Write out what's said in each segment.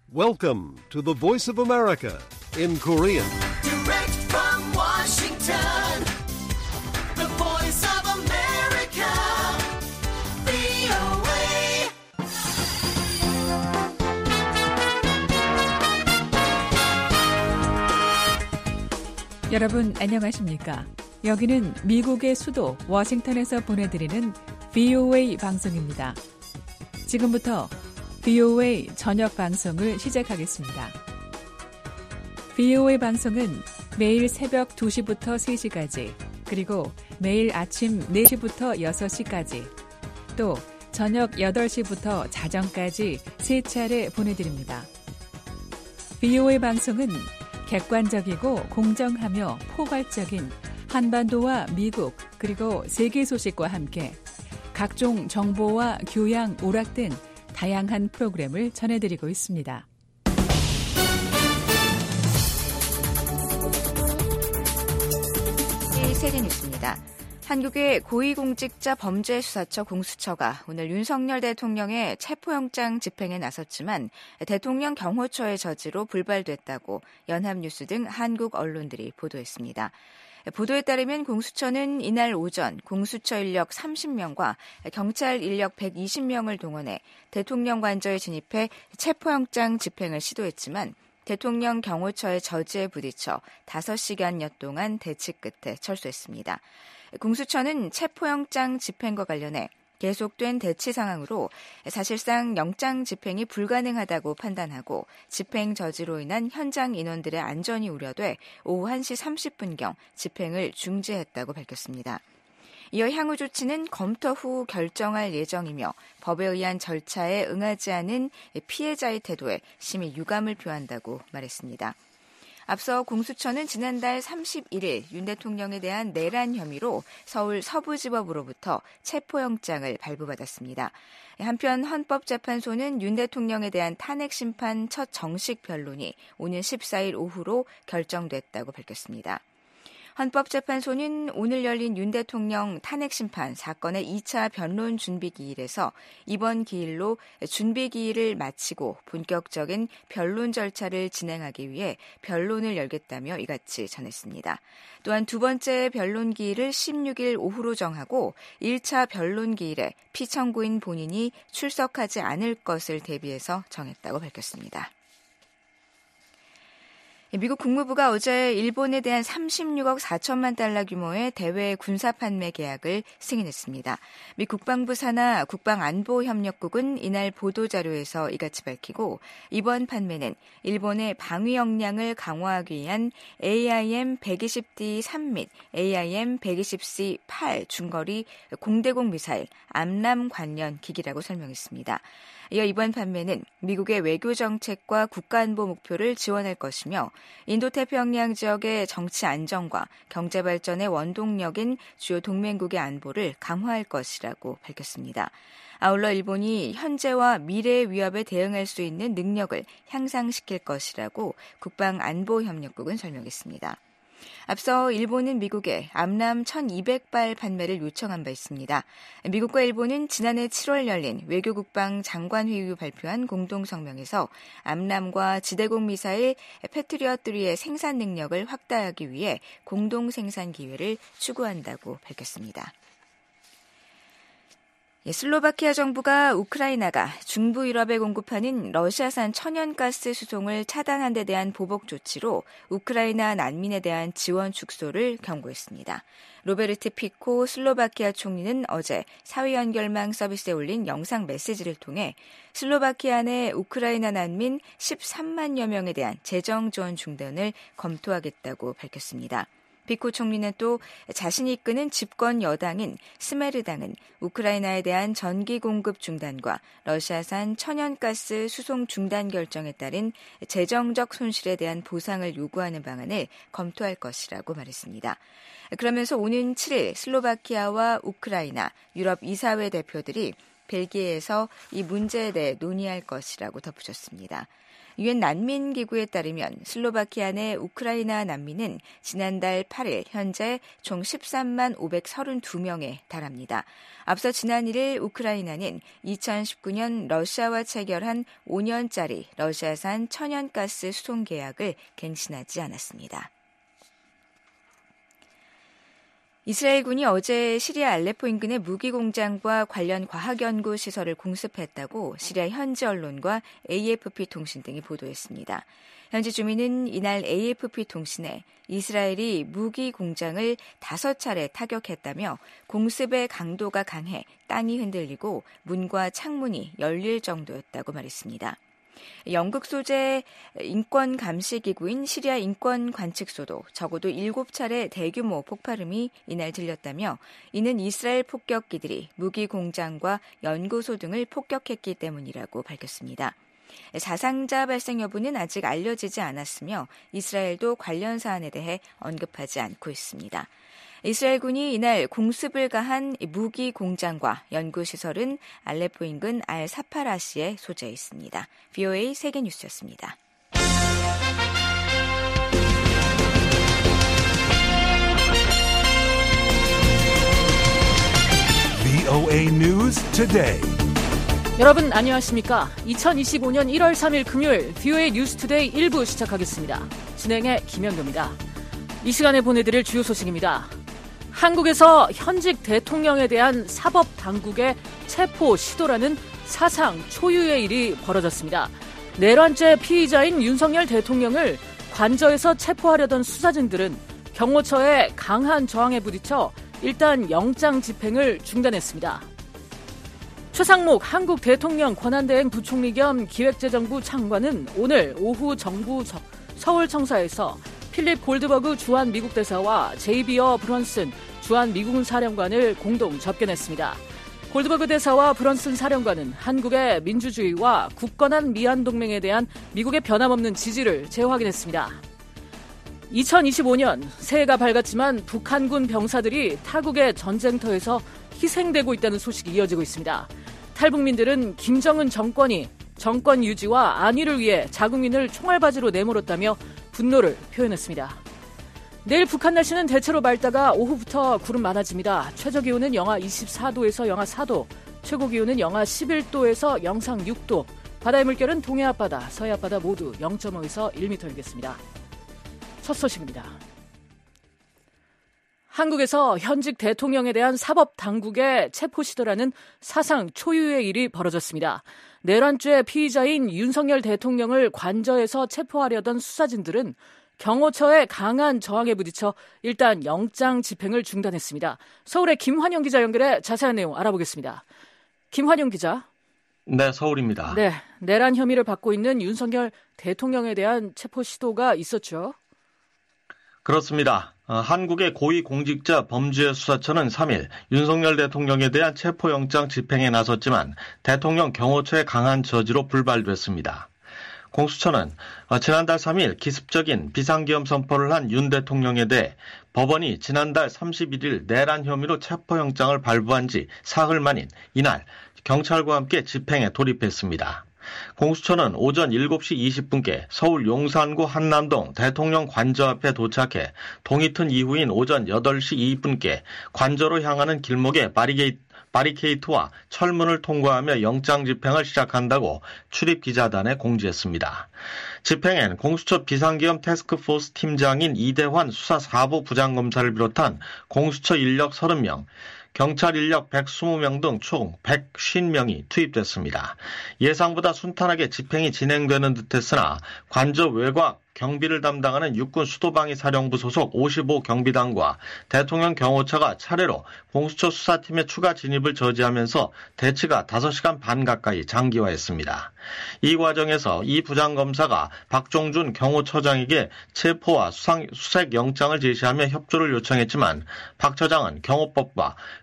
Welcome to the Voice of America in Korean. Direct from Washington, the Voice of America, VOA. 여러분 안녕하십니까? 여기는 미국의 수도 워싱턴에서 보내드리는 VOA 방송입니다. 지금부터 VOA 저녁 방송을 시작하겠습니다. VOA 방송은 매일 새벽 2시부터 3시까지, 그리고 매일 아침 4시부터 6시까지, 또 저녁 8시부터 자정까지 3차례 보내드립니다. VOA 방송은 객관적이고 공정하며 포괄적인 한반도와 미국 그리고 세계 소식과 함께 각종 정보와 교양, 오락 등 다양한 프로그램을 전해드리고 있습니다. 세계 뉴스입니다. 한국의 고위공직자 범죄수사처 공수처가 오늘 윤석열 대통령의 체포영장 집행에 나섰지만 대통령 경호처의 저지로 불발됐다고 연합뉴스 등 한국 언론들이 보도했습니다. 보도에 따르면 공수처는 이날 오전 공수처 인력 30명과 경찰 인력 120명을 동원해 대통령 관저에 진입해 체포영장 집행을 시도했지만 대통령 경호처의 저지에 부딪혀 5시간여 동안 대치 끝에 철수했습니다. 공수처는 체포영장 집행과 관련해 계속된 대치 상황으로 사실상 영장 집행이 불가능하다고 판단하고 집행 저지로 인한 현장 인원들의 안전이 우려돼 오후 1시 30분경 집행을 중지했다고 밝혔습니다. 이어 향후 조치는 검토 후 결정할 예정이며 법에 의한 절차에 응하지 않은 피해자의 태도에 심히 유감을 표한다고 말했습니다. 앞서 공수처는 지난달 31일 윤 대통령에 대한 내란 혐의로 서울 서부지법으로부터 체포영장을 발부받았습니다. 한편 헌법재판소는 윤 대통령에 대한 탄핵심판 첫 정식 변론이 오는 14일 오후로 결정됐다고 밝혔습니다. 헌법재판소는 오늘 열린 윤 대통령 탄핵심판 사건의 2차 변론 준비기일에서 이번 기일로 준비기일을 마치고 본격적인 변론 절차를 진행하기 위해 변론을 열겠다며 이같이 전했습니다. 또한 두 번째 변론 기일을 16일 오후로 정하고 1차 변론 기일에 피청구인 본인이 출석하지 않을 것을 대비해서 정했다고 밝혔습니다. 미국 국무부가 어제 일본에 대한 36억 4천만 달러 규모의 대외 군사 판매 계약을 승인했습니다. 미 국방부 산하 국방안보협력국은 이날 보도자료에서 이같이 밝히고 이번 판매는 일본의 방위 역량을 강화하기 위한 AIM-120D3 및 AIM-120C8 중거리 공대공 미사일 암람 관련 기기라고 설명했습니다. 이어 이번 판매는 미국의 외교 정책과 국가안보 목표를 지원할 것이며 인도태평양 지역의 정치 안정과 경제 발전의 원동력인 주요 동맹국의 안보를 강화할 것이라고 밝혔습니다. 아울러 일본이 현재와 미래의 위협에 대응할 수 있는 능력을 향상시킬 것이라고 국방안보협력국은 설명했습니다. 앞서 일본은 미국에 암람 1200발 판매를 요청한 바 있습니다. 미국과 일본은 지난해 7월 열린 외교국방 장관회의 후 발표한 공동성명에서 암람과 지대공 미사일 패트리엇3의 생산 능력을 확대하기 위해 공동 생산 기회를 추구한다고 밝혔습니다. 슬로바키아 정부가 우크라이나가 중부 유럽에 공급하는 러시아산 천연가스 수송을 차단한 데 대한 보복 조치로 우크라이나 난민에 대한 지원 축소를 경고했습니다. 로베르트 피코 슬로바키아 총리는 어제 사회 연결망 서비스에 올린 영상 메시지를 통해 슬로바키아 내 우크라이나 난민 13만여 명에 대한 재정 지원 중단을 검토하겠다고 밝혔습니다. 피코 총리는 또 자신이 이끄는 집권 여당인 스메르당은 우크라이나에 대한 전기 공급 중단과 러시아산 천연가스 수송 중단 결정에 따른 재정적 손실에 대한 보상을 요구하는 방안을 검토할 것이라고 말했습니다. 그러면서 오는 7일 슬로바키아와 우크라이나, 유럽 이사회 대표들이 벨기에에서 이 문제에 대해 논의할 것이라고 덧붙였습니다. 유엔 난민기구에 따르면 슬로바키아 내 우크라이나 난민은 지난달 8일 현재 총 13만 532명에 달합니다. 앞서 지난 1일 우크라이나는 2019년 러시아와 체결한 5년짜리 러시아산 천연가스 수송 계약을 갱신하지 않았습니다. 이스라엘군이 어제 시리아 알레포 인근의 무기공장과 관련 과학연구시설을 공습했다고 시리아 현지 언론과 AFP 통신 등이 보도했습니다. 현지 주민은 이날 AFP 통신에 이스라엘이 무기공장을 5차례 타격했다며 공습의 강도가 강해 땅이 흔들리고 문과 창문이 열릴 정도였다고 말했습니다. 영국 소재 인권감시기구인 시리아 인권관측소도 적어도 7차례 대규모 폭발음이 이날 들렸다며 이는 이스라엘 폭격기들이 무기공장과 연구소 등을 폭격했기 때문이라고 밝혔습니다. 사상자 발생 여부는 아직 알려지지 않았으며 이스라엘도 관련 사안에 대해 언급하지 않고 있습니다. 이스라엘군이 이날 공습을 가한 무기 공장과 연구시설은 알레포 인근 알-사파라시에 소재해 있습니다. VOA 세계뉴스였습니다. VOA News Today. 여러분 안녕하십니까? 2025년 1월 3일 금요일 VOA 뉴스 투데이 1부 시작하겠습니다. 진행의 김현도입니다. 이 시간에 보내드릴 주요 소식입니다. 한국에서 현직 대통령에 대한 사법당국의 체포 시도라는 사상 초유의 일이 벌어졌습니다. 내란죄 피의자인 윤석열 대통령을 관저에서 체포하려던 수사진들은 경호처의 강한 저항에 부딪혀 일단 영장 집행을 중단했습니다. 최상목 한국 대통령 권한대행 부총리 겸 기획재정부 장관은 오늘 오후 정부 서울청사에서 필립 골드버그 주한 미국 대사와 제이비어 브런슨 주한 미군 사령관을 공동 접견했습니다. 골드버그 대사와 브런슨 사령관은 한국의 민주주의와 굳건한 미한 동맹에 대한 미국의 변함없는 지지를 재확인했습니다. 2025년 새해가 밝았지만 북한군 병사들이 타국의 전쟁터에서 희생되고 있다는 소식이 이어지고 있습니다. 탈북민들은 김정은 정권이 정권 유지와 안위를 위해 자국민을 총알바지로 내몰았다며 분노를 표현했습니다. 내일 북한 날씨는 대체로 맑다가 오후부터 구름 많아집니다. 최저기온은 영하 24도에서 영하 4도, 최고기온은 영하 11도에서 영상 6도, 바다의 물결은 동해 앞바다, 서해 앞바다 모두 0.5에서 1m이겠습니다. 첫 소식입니다. 한국에서 현직 대통령에 대한 사법당국의 체포 시도라는 사상 초유의 일이 벌어졌습니다. 내란죄 피의자인 윤석열 대통령을 관저에서 체포하려던 수사진들은 경호처의 강한 저항에 부딪혀 일단 영장 집행을 중단했습니다. 서울의 김환영 기자 연결해 자세한 내용 알아보겠습니다. 김환영 기자. 네, 서울입니다. 네, 내란 혐의를 받고 있는 윤석열 대통령에 대한 체포 시도가 있었죠? 그렇습니다. 한국의 고위공직자 범죄수사처는 3일 윤석열 대통령에 대한 체포영장 집행에 나섰지만 대통령 경호처의 강한 저지로 불발됐습니다. 공수처는 지난달 3일 기습적인 비상계엄 선포를 한 윤 대통령에 대해 법원이 지난달 31일 내란 혐의로 체포영장을 발부한 지 사흘 만인 이날 경찰과 함께 집행에 돌입했습니다. 공수처는 오전 7시 20분께 서울 용산구 한남동 대통령 관저 앞에 도착해 동이 튼 이후인 오전 8시 2분께 관저로 향하는 길목에 바리케이트와 철문을 통과하며 영장 집행을 시작한다고 출입기자단에 공지했습니다. 집행엔 공수처 비상계엄 태스크포스 팀장인 이대환 수사 4부 부장검사를 비롯한 공수처 인력 30명, 경찰 인력 120명 등 총 150명이 투입됐습니다. 예상보다 순탄하게 집행이 진행되는 듯했으나 관저 외곽 경비를 담당하는 육군 수도방위 사령부 소속 55 경비단과 대통령 경호처가 차례로 공수처 수사팀의 추가 진입을 저지하면서 대치가 5시간 반 가까이 장기화했습니다. 이 과정에서 이 부장검사가 박종준 경호처장에게 체포와 수색 영장을 제시하며 협조를 요청했지만 박 처장은 경호법과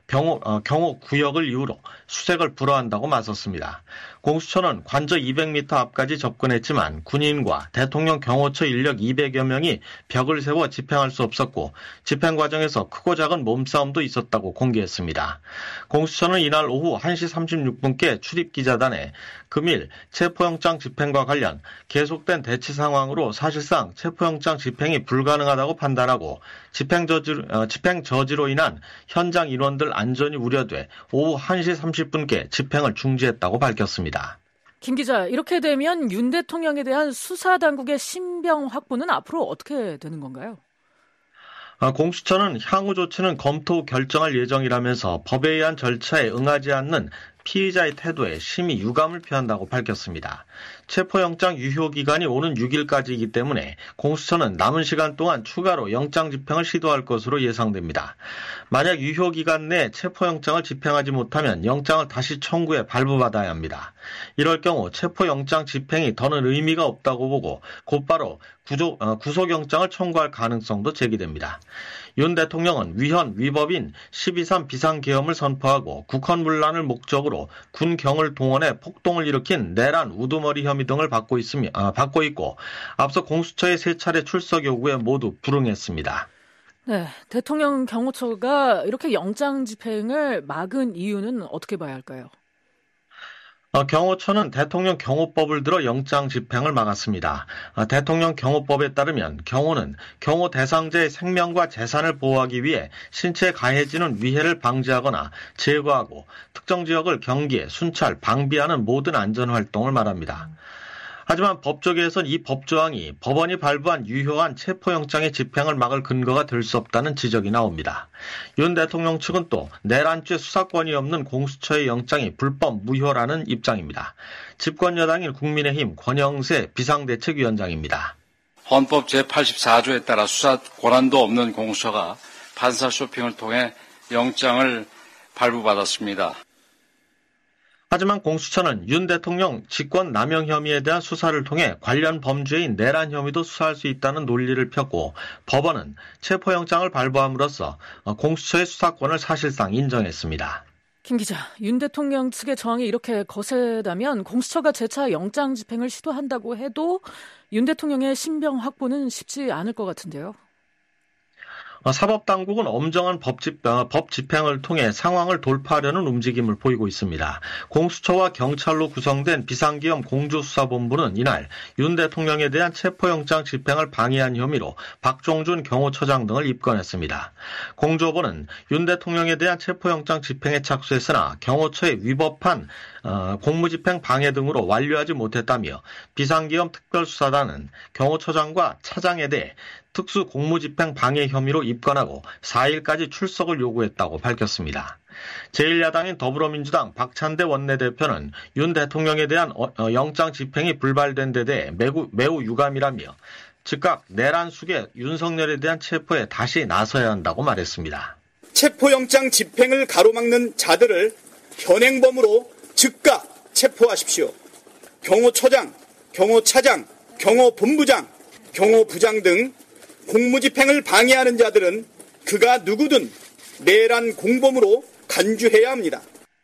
경호 구역을 이유로 수색을 불허한다고 맞섰습니다. 공수처는 관저 200m 앞까지 접근했지만 군인과 대통령 경호처 인력 200여 명이 벽을 세워 집행할 수 없었고 집행 과정에서 크고 작은 몸싸움도 있었다고 공개했습니다. 공수처는 이날 오후 1시 36분께 출입기자단에 금일 체포영장 집행과 관련 계속된 대치 상황으로 사실상 체포영장 집행이 불가능하다고 판단하고 집행 저지로 인한 현장 인원들 안전이 우려돼 오후 1시 30분께 집행을 중지했다고 밝혔습니다. 김 기자, 이렇게 되면 윤 대통령에 대한 수사당국의 신병 확보는 앞으로 어떻게 되는 건가요? 공수처는 향후 조치는 검토 결정할 예정이라면서 법에 의한 절차에 응하지 않는 피의자의 태도에 심히 유감을 표한다고 밝혔습니다. 체포영장 유효기간이 오는 6일까지이기 때문에 공수처는 남은 시간 동안 추가로 영장 집행을 시도할 것으로 예상됩니다. 만약 유효기간 내 체포영장을 집행하지 못하면 영장을 다시 청구해 발부받아야 합니다. 이럴 경우 체포영장 집행이 더는 의미가 없다고 보고 곧바로 구속영장을 청구할 가능성도 제기됩니다. 윤 대통령은 위헌 위법인 12.3 비상계엄을 선포하고 국헌문란을 목적으로 군경을 동원해 폭동을 일으킨 내란 우두머리 혐의 등을 받고 있고 앞서 공수처의 3차례 출석 요구에 모두 불응했습니다. 네, 대통령 경호처가 이렇게 영장 집행을 막은 이유는 어떻게 봐야 할까요? 경호처는 대통령 경호법을 들어 영장 집행을 막았습니다. 대통령 경호법에 따르면 경호는 경호 대상자의 생명과 재산을 보호하기 위해 신체에 가해지는 위해를 방지하거나 제거하고 특정 지역을 경계, 순찰, 방비하는 모든 안전활동을 말합니다. 하지만 법조계에선 이 법조항이 법원이 발부한 유효한 체포영장의 집행을 막을 근거가 될 수 없다는 지적이 나옵니다. 윤 대통령 측은 또 내란죄 수사권이 없는 공수처의 영장이 불법 무효라는 입장입니다. 집권여당인 국민의힘 권영세 비상대책위원장입니다. 헌법 제84조에 따라 수사 권한도 없는 공수처가 판사 쇼핑을 통해 영장을 발부받았습니다. 하지만 공수처는 윤 대통령 직권 남용 혐의에 대한 수사를 통해 관련 범죄인 내란 혐의도 수사할 수 있다는 논리를 폈고 법원은 체포영장을 발부함으로써 공수처의 수사권을 사실상 인정했습니다. 김 기자, 윤 대통령 측의 저항이 이렇게 거세다면 공수처가 재차 영장 집행을 시도한다고 해도 윤 대통령의 신병 확보는 쉽지 않을 것 같은데요. 사법당국은 엄정한 법 집행을 통해 상황을 돌파하려는 움직임을 보이고 있습니다. 공수처와 경찰로 구성된 비상계엄 공조수사본부는 이날 윤 대통령에 대한 체포영장 집행을 방해한 혐의로 박종준 경호처장 등을 입건했습니다. 공조본은 윤 대통령에 대한 체포영장 집행에 착수했으나 경호처의 위법한 공무집행 방해 등으로 완료하지 못했다며 비상계엄 특별수사단은 경호처장과 차장에 대해 특수 공무집행 방해 혐의로 입건하고 4일까지 출석을 요구했다고 밝혔습니다. 제1야당인 더불어민주당 박찬대 원내대표는 윤 대통령에 대한 영장 집행이 불발된 데 대해 매우 유감이라며 즉각 내란 수계 윤석열에 대한 체포에 다시 나서야 한다고 말했습니다. 체포영장 집행을 가로막는 자들을 현행범으로 즉각 체포하십시오. 경호처장, 경호차장, 경호본부장, 경호부장 등 공무집행을 방해하는 자들은 그가 누구든 내란 공범으로 간주해야 합니다.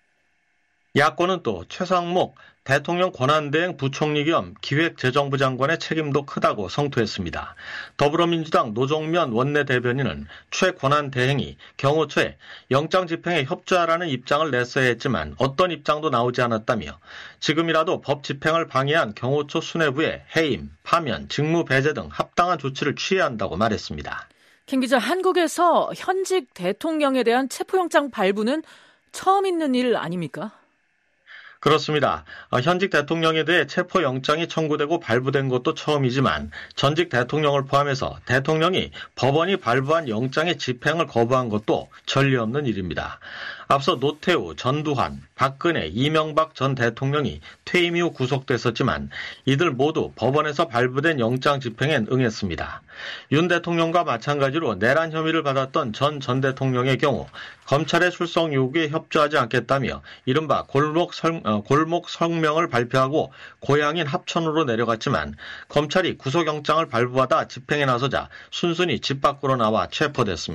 야권은 또 최상목 대통령 권한대행 부총리 겸 기획재정부 장관의 책임도 크다고 성토했습니다. 더불어민주당 노종면 원내대변인은 최 권한대행이 경호처에 영장 집행에 협조하라는 입장을 냈어야 했지만 어떤 입장도 나오지 않았다며 지금이라도 법 집행을 방해한 경호처 수뇌부에 해임, 파면, 직무 배제 등 합당한 조치를 취해야 한다고 말했습니다. 김 기자, 한국에서 현직 대통령에 대한 체포영장 발부는 처음 있는 일 아닙니까? 그렇습니다. 현직 대통령에 대해 체포영장이 청구되고 발부된 것도 처음이지만 전직 대통령을 포함해서 대통령이 법원이 발부한 영장의 집행을 거부한 것도 전례 없는 일입니다. 앞서 노태우, 전두환, 박근혜, 이명박 전 대통령이 퇴임 이후 구속됐었지만 이들 모두 법원에서 발부된 영장 집행엔 응했습니다. 윤 대통령과 마찬가지로 내란 혐의를 받았던 전 대통령의 경우 검찰의 출석 요구에 협조하지 않겠다며 이른바 골목 성명을 발표하고 고향인 합천으로 내려갔지만 검찰이 구속영장을 발부하다 집행에 나서자 순순히 집 밖으로 나와 체포됐습니다.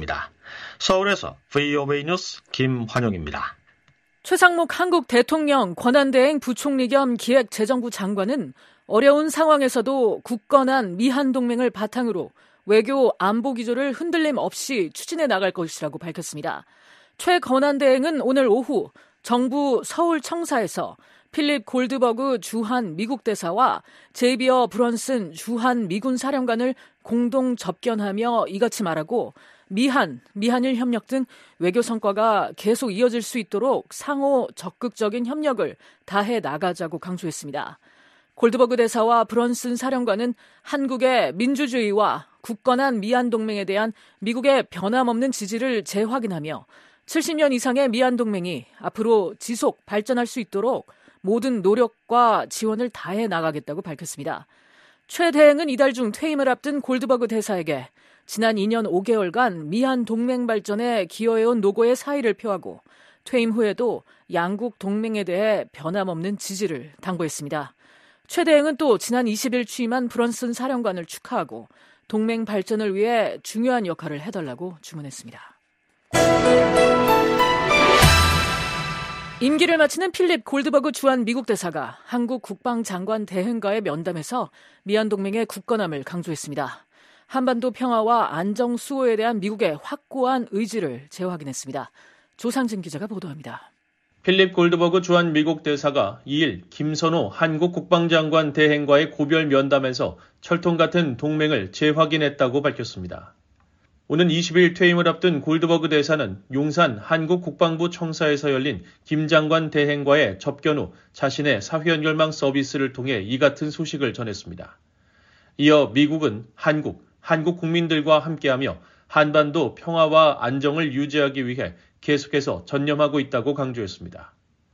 서울에서 VOA 뉴스 김환용입니다. 최상목 한국 대통령 권한대행 부총리 겸 기획재정부 장관은 어려운 상황에서도 굳건한 미한 동맹을 바탕으로 외교 안보 기조를 흔들림 없이 추진해 나갈 것이라고 밝혔습니다. 최 권한대행은 오늘 오후 정부 서울 청사에서 필립 골드버그 주한 미국 대사와 제이비어 브런슨 주한 미군 사령관을 공동 접견하며 이같이 말하고 미한일 협력 등 외교 성과가 계속 이어질 수 있도록 상호 적극적인 협력을 다해 나가자고 강조했습니다. 골드버그 대사와 브런슨 사령관은 한국의 민주주의와 굳건한 미한 동맹에 대한 미국의 변함없는 지지를 재확인하며 70년 이상의 미한 동맹이 앞으로 지속 발전할 수 있도록 모든 노력과 지원을 다해 나가겠다고 밝혔습니다. 최 대행은 이달 중 퇴임을 앞둔 골드버그 대사에게 지난 2년 5개월간 미한 동맹 발전에 기여해온 노고의 사의를 표하고 퇴임 후에도 양국 동맹에 대해 변함없는 지지를 당부했습니다. 최 대행은 또 지난 20일 취임한 브런슨 사령관을 축하하고 동맹 발전을 위해 중요한 역할을 해달라고 주문했습니다. 임기를 마치는 필립 골드버그 주한 미국 대사가 한국 국방장관 대행과의 면담에서 미한 동맹의 굳건함을 강조했습니다. 한반도 평화와 안정 수호에 대한 미국의 확고한 의지를 재확인했습니다. 조상진 기자가 보도합니다. 필립 골드버그 주한 미국 대사가 2일 김선호 한국 국방장관 대행과의 고별 면담에서 철통 같은 동맹을 재확인했다고 밝혔습니다. 오는 20일 퇴임을 앞둔 골드버그 대사는 용산 한국 국방부 청사에서 열린 김 장관 대행과의 접견 후 자신의 사회연결망 서비스를 통해 이 같은 소식을 전했습니다. 이어 미국은 한국 국민들과 함께하며 한반도 평화와 안정을 유지하기 위해 계속해서 전념하고 있다고 강조했습니다.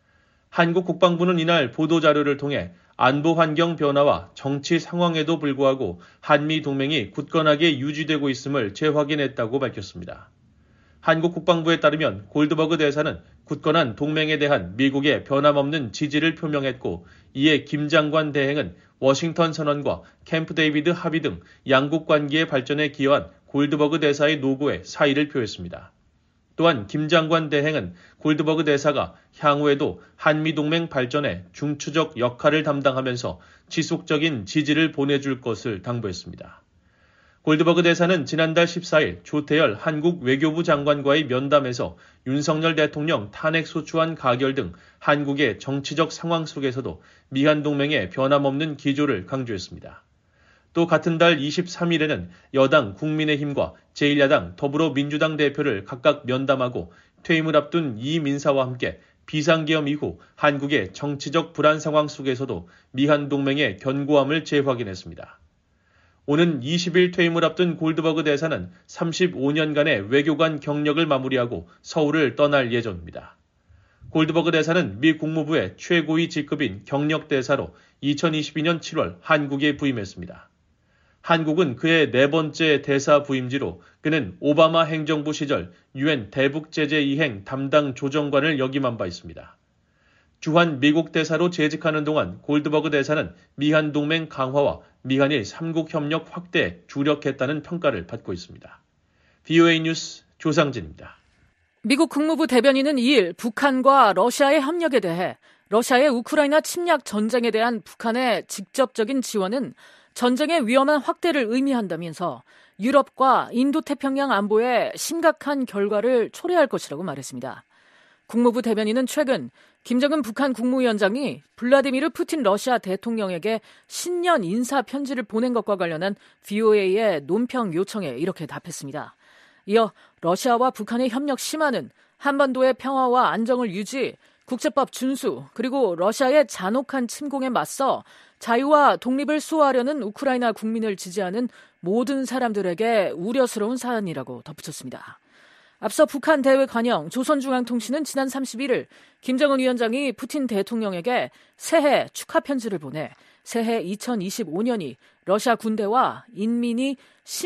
한국 국방부는 이날 보도자료를 통해 안보 환경 변화와 정치 상황에도 불구하고 한미 동맹이 굳건하게 유지되고 있음을 재확인했다고 밝혔습니다. 한국 국방부에 따르면 골드버그 대사는 굳건한 동맹에 대한 미국의 변함없는 지지를 표명했고 이에 김 장관 대행은 워싱턴 선언과 캠프 데이비드 합의 등 양국 관계의 발전에 기여한 골드버그 대사의 노고에 사의를 표했습니다. 또한 김 장관 대행은 골드버그 대사가 향후에도 한미동맹 발전에 중추적 역할을 담당하면서 지속적인 지지를 보내줄 것을 당부했습니다. 골드버그 대사는 지난달 14일 조태열 한국 외교부 장관과의 면담에서 윤석열 대통령 탄핵소추안 가결 등 한국의 정치적 상황 속에서도 미한 동맹의 변함없는 기조를 강조했습니다. 또 같은 달 23일에는 여당 국민의힘과 제1야당 더불어민주당 대표를 각각 면담하고 퇴임을 앞둔 이민사와 함께 비상계엄 이후 한국의 정치적 불안 상황 속에서도 미한 동맹의 견고함을 재확인했습니다. 오는 20일 퇴임을 앞둔 골드버그 대사는 35년간의 외교관 경력을 마무리하고 서울을 떠날 예정입니다. 골드버그 대사는 미 국무부의 최고위 직급인 경력대사로 2022년 7월 한국에 부임했습니다. 한국은 그의 네 번째 대사 부임지로 그는 오바마 행정부 시절 유엔 대북제재 이행 담당 조정관을 역임한 바 있습니다. 주한 미국 대사로 재직하는 동안 골드버그 대사는 미한 동맹 강화와 미한일 3국 협력 확대에 주력했다는 평가를 받고 있습니다. VOA 뉴스 조상진입니다. 미국 국무부 대변인은 2일 북한과 러시아의 협력에 대해 러시아의 우크라이나 침략 전쟁에 대한 북한의 직접적인 지원은 전쟁의 위험한 확대를 의미한다면서 유럽과 인도태평양 안보에 심각한 결과를 초래할 것이라고 말했습니다. 국무부 대변인은 최근 김정은 북한 국무위원장이 블라디미르 푸틴 러시아 대통령에게 신년 인사 편지를 보낸 것과 관련한 VOA의 논평 요청에 이렇게 답했습니다. 이어 러시아와 북한의 협력 심화는 한반도의 평화와 안정을 유지, 국제법 준수, 그리고 러시아의 잔혹한 침공에 맞서 자유와 독립을 수호하려는 우크라이나 국민을 지지하는 모든 사람들에게 우려스러운 사안이라고 덧붙였습니다. 앞서 북한 대외 관영 조선중앙통신은 지난 31일 김정은 위원장이 푸틴 대통령에게 새해 축하 편지를 보내 새해 2025년이 러시아 군대와 인민이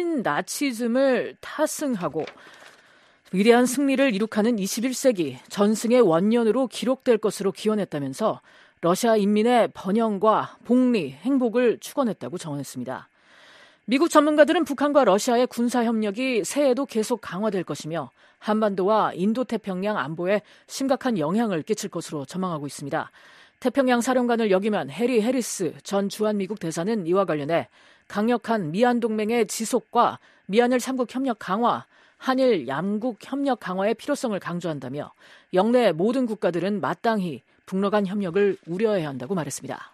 신나치즘을 타승하고 위대한 승리를 이룩하는 21세기 전승의 원년으로 기록될 것으로 기원했다면서 러시아 인민의 번영과 복리, 행복을 축원했다고 정언했습니다. 미국 전문가들은 북한과 러시아의 군사협력이 새해에도 계속 강화될 것이며 한반도와 인도태평양 안보에 심각한 영향을 끼칠 것으로 전망하고 있습니다. 태평양 사령관을 역임한 해리 해리스 전 주한미국 대사는 이와 관련해 강력한 미한 동맹의 지속과 미한일 3국 협력 강화, 한일 양국 협력 강화의 필요성을 강조한다며 영내 모든 국가들은 마땅히 북러 간 협력을 우려해야 한다고 말했습니다.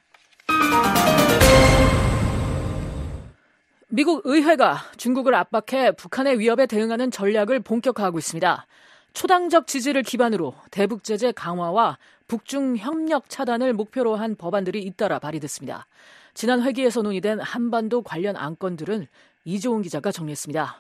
미국 의회가 중국을 압박해 북한의 위협에 대응하는 전략을 본격화하고 있습니다. 초당적 지지를 기반으로 대북 제재 강화와 북중 협력 차단을 목표로 한 법안들이 잇따라 발의됐습니다. 지난 회기에서 논의된 한반도 관련 안건들은 이조은 기자가 정리했습니다.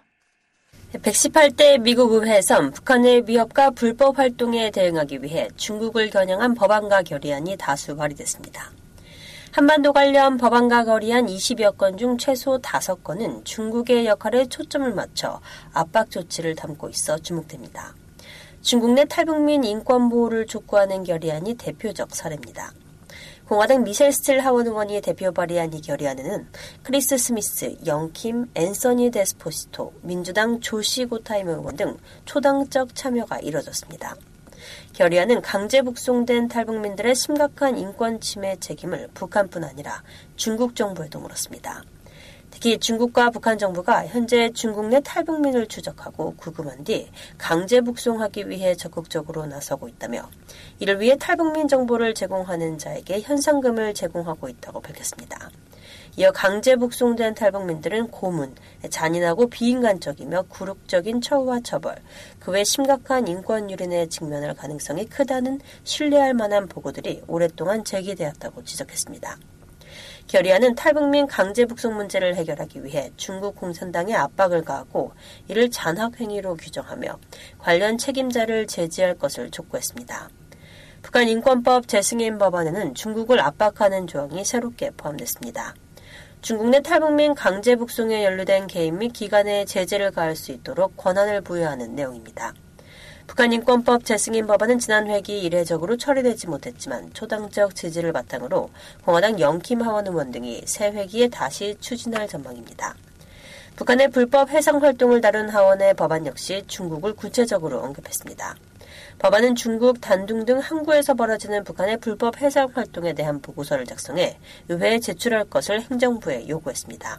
118대 미국 의회에선 북한의 위협과 불법 활동에 대응하기 위해 중국을 겨냥한 법안과 결의안이 다수 발의됐습니다. 한반도 관련 법안과 결의안 20여 건 중 최소 5건은 중국의 역할에 초점을 맞춰 압박 조치를 담고 있어 주목됩니다. 중국 내 탈북민 인권 보호를 촉구하는 결의안이 대표적 사례입니다. 공화당 미셸 스틸 하원 의원이 대표 발의한 이 결의안에는 크리스 스미스, 영킴, 앤서니 데스포시토, 민주당 조시 고타임 의원 등 초당적 참여가 이뤄졌습니다. 결의안은 강제 북송된 탈북민들의 심각한 인권 침해 책임을 북한뿐 아니라 중국 정부에도 물었습니다. 특히 중국과 북한 정부가 현재 중국 내 탈북민을 추적하고 구금한 뒤 강제 북송하기 위해 적극적으로 나서고 있다며 이를 위해 탈북민 정보를 제공하는 자에게 현상금을 제공하고 있다고 밝혔습니다. 이어 강제 북송된 탈북민들은 고문, 잔인하고 비인간적이며 굴욕적인 처우와 처벌, 그 외 심각한 인권 유린에 직면할 가능성이 크다는 신뢰할 만한 보고들이 오랫동안 제기되었다고 지적했습니다. 결의안은 탈북민 강제 북송 문제를 해결하기 위해 중국 공산당에 압박을 가하고 이를 잔학행위로 규정하며 관련 책임자를 제지할 것을 촉구했습니다. 북한 인권법 재승인 법안에는 중국을 압박하는 조항이 새롭게 포함됐습니다. 중국 내 탈북민 강제 북송에 연루된 개인 및 기관에 제재를 가할 수 있도록 권한을 부여하는 내용입니다. 북한 인권법 재승인 법안은 지난 회기 이례적으로 처리되지 못했지만 초당적 지지를 바탕으로 공화당 영킴 하원 의원 등이 새 회기에 다시 추진할 전망입니다. 북한의 불법 해상 활동을 다룬 하원의 법안 역시 중국을 구체적으로 언급했습니다. 법안은 중국, 단둥 등 항구에서 벌어지는 북한의 불법 해상 활동에 대한 보고서를 작성해 의회에 제출할 것을 행정부에 요구했습니다.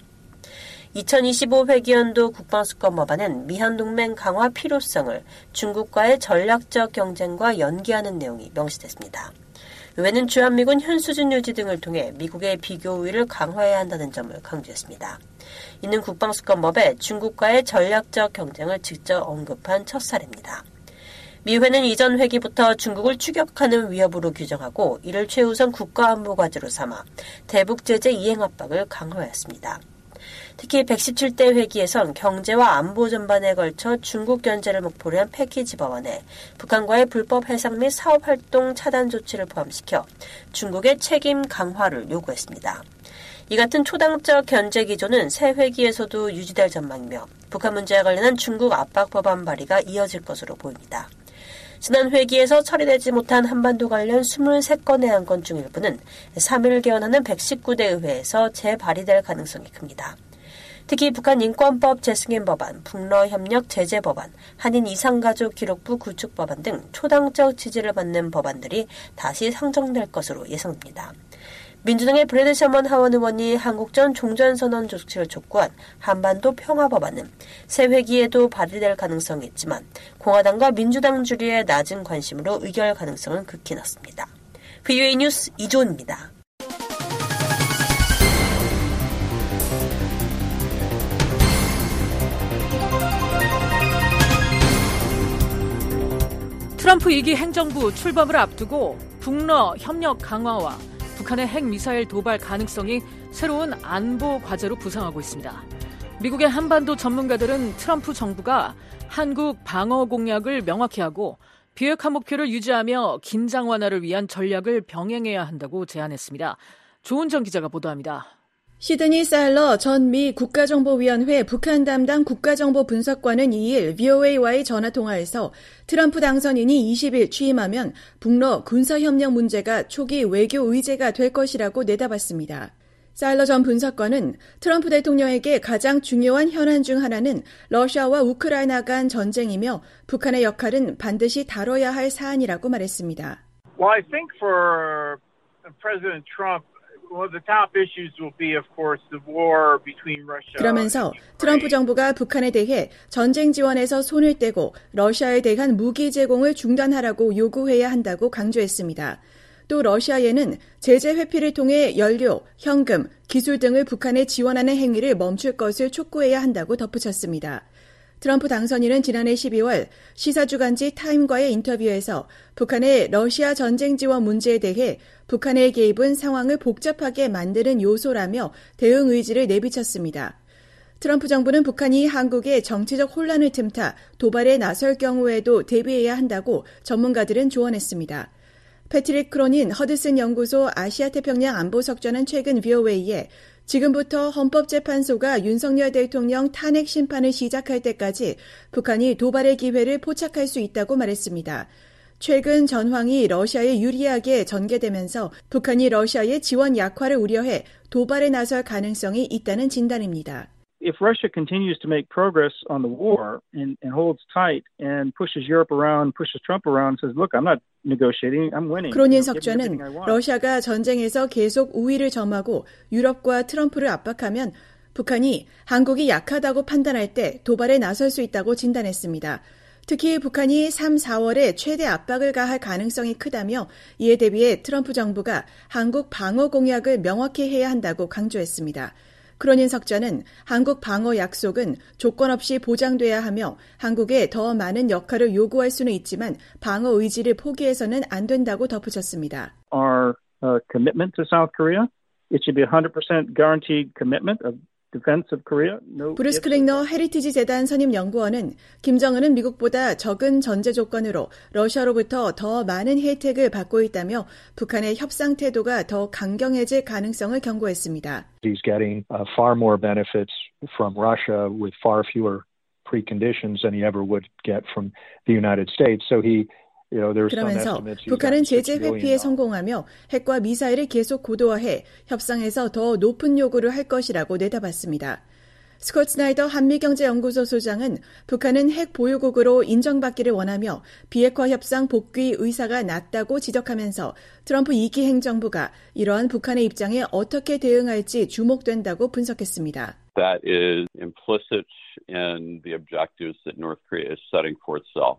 2025 회기연도 국방수권 법안은 미한동맹 강화 필요성을 중국과의 전략적 경쟁과 연계하는 내용이 명시됐습니다. 의회는 주한미군 현수준 유지 등을 통해 미국의 비교 우위를 강화해야 한다는 점을 강조했습니다. 이는 국방수권법에 중국과의 전략적 경쟁을 직접 언급한 첫 사례입니다. 미회는 이전 회기부터 중국을 추격하는 위협으로 규정하고 이를 최우선 국가안보 과제로 삼아 대북 제재 이행 압박을 강화했습니다. 특히 117대 회기에선 경제와 안보 전반에 걸쳐 중국 견제를 목표로 한 패키지 법안에 북한과의 불법 해상 및 사업활동 차단 조치를 포함시켜 중국의 책임 강화를 요구했습니다. 이 같은 초당적 견제 기조는 새 회기에서도 유지될 전망이며 북한 문제와 관련한 중국 압박 법안 발의가 이어질 것으로 보입니다. 지난 회기에서 처리되지 못한 한반도 관련 23건의 안건 중 일부는 3일 개원하는 119대 의회에서 재발의될 가능성이 큽니다. 특히 북한 인권법 재승인 법안, 북러 협력 제재 법안, 한인 이상가족 기록부 구축 법안 등 초당적 지지를 받는 법안들이 다시 상정될 것으로 예상됩니다. 민주당의 브래드 셔먼 하원 의원이 한국전 종전선언 조치를 촉구한 한반도 평화법안은 새 회기에도 발의될 가능성이 있지만 공화당과 민주당 주류의 낮은 관심으로 의결 가능성은 극히 낮습니다. VOA 뉴스 이조은입니다. 트럼프 2기 행정부 출범을 앞두고 북러 협력 강화와 북한의 핵미사일 도발 가능성이 새로운 안보 과제로 부상하고 있습니다. 미국의 한반도 전문가들은 트럼프 정부가 한국 방어 공약을 명확히 하고 비핵화 목표를 유지하며 긴장 완화를 위한 전략을 병행해야 한다고 제안했습니다. 조은정 기자가 보도합니다. 시드니 사일러 전 미 국가정보위원회 북한 담당 국가정보분석관은 2일 VOA와의 전화통화에서 트럼프 당선인이 20일 취임하면 북러 군사협력 문제가 초기 외교 의제가 될 것이라고 내다봤습니다. 사일러 전 분석관은 트럼프 대통령에게 가장 중요한 현안 중 하나는 러시아와 우크라이나 간 전쟁이며 북한의 역할은 반드시 다뤄야 할 사안이라고 말했습니다. Well, I think for President Trump, one of the top issues will be, of course, the war between Russia. 그러면서 트럼프 정부가 북한에 대해 전쟁 지원에서 손을 떼고 러시아에 대한 무기 제공을 중단하라고 요구해야 한다고 강조했습니다. 또 러시아에는 제재 회피를 통해 연료, 현금, 기술 등을 북한에 지원하는 행위를 멈출 것을 촉구해야 한다고 덧붙였습니다. 트럼프 당선인은 지난해 12월 시사주간지 타임과의 인터뷰에서 북한의 러시아 전쟁 지원 문제에 대해 북한의 개입은 상황을 복잡하게 만드는 요소라며 대응 의지를 내비쳤습니다. 트럼프 정부는 북한이 한국의 정치적 혼란을 틈타 도발에 나설 경우에도 대비해야 한다고 전문가들은 조언했습니다. 패트릭 크로닌 허드슨 연구소 아시아태평양 안보석좌는 최근 VOA에 지금부터 헌법재판소가 윤석열 대통령 탄핵 심판을 시작할 때까지 북한이 도발의 기회를 포착할 수 있다고 말했습니다. 최근 전황이 러시아에 유리하게 전개되면서 북한이 러시아의 지원 약화를 우려해 도발에 나설 가능성이 있다는 진단입니다. If Russia continues to make progress on the war and holds tight and pushes Europe around, pushes Trump around, says, look, I'm not negotiating, I'm winning. 크로닌 석좌는 러시아가 전쟁에서 계속 우위를 점하고 유럽과 트럼프를 압박하면 북한이 한국이 약하다고 판단할 때 도발에 나설 수 있다고 진단했습니다. 특히 북한이 3, 4월에 최대 압박을 가할 가능성이 크다며 이에 대비해 트럼프 정부가 한국 방어 공약을 명확히 해야 한다고 강조했습니다. 크로닌 석좌는 한국 방어 약속은 조건 없이 보장돼야 하며 한국에 더 많은 역할을 요구할 수는 있지만 방어 의지를 포기해서는 안 된다고 덧붙였습니다. Our commitment to South Korea, it should be 100% guaranteed commitment of defense of Korea. 브루스 클링너 헤리티지 재단 선임 연구원은 김정은은 미국보다 적은 전제 조건으로 러시아로부터 더 많은 혜택을 받고 있다며 북한의 협상 태도가 더 강경해질 가능성을 경고했습니다. He's getting far more benefits from Russia with far fewer preconditions than he ever would get from the United States. So 그러면서 북한은 제재 회피에 성공하며 핵과 미사일을 계속 고도화해 협상에서 더 높은 요구를 할 것이라고 내다봤습니다. 스콧 스나이더 한미경제연구소 소장은 북한은 핵 보유국으로 인정받기를 원하며 비핵화 협상 복귀 의사가 낮다고 지적하면서 트럼프 2기 행정부가 이러한 북한의 입장에 어떻게 대응할지 주목된다고 분석했습니다. That is implicit in the objectives that North Korea is setting for itself.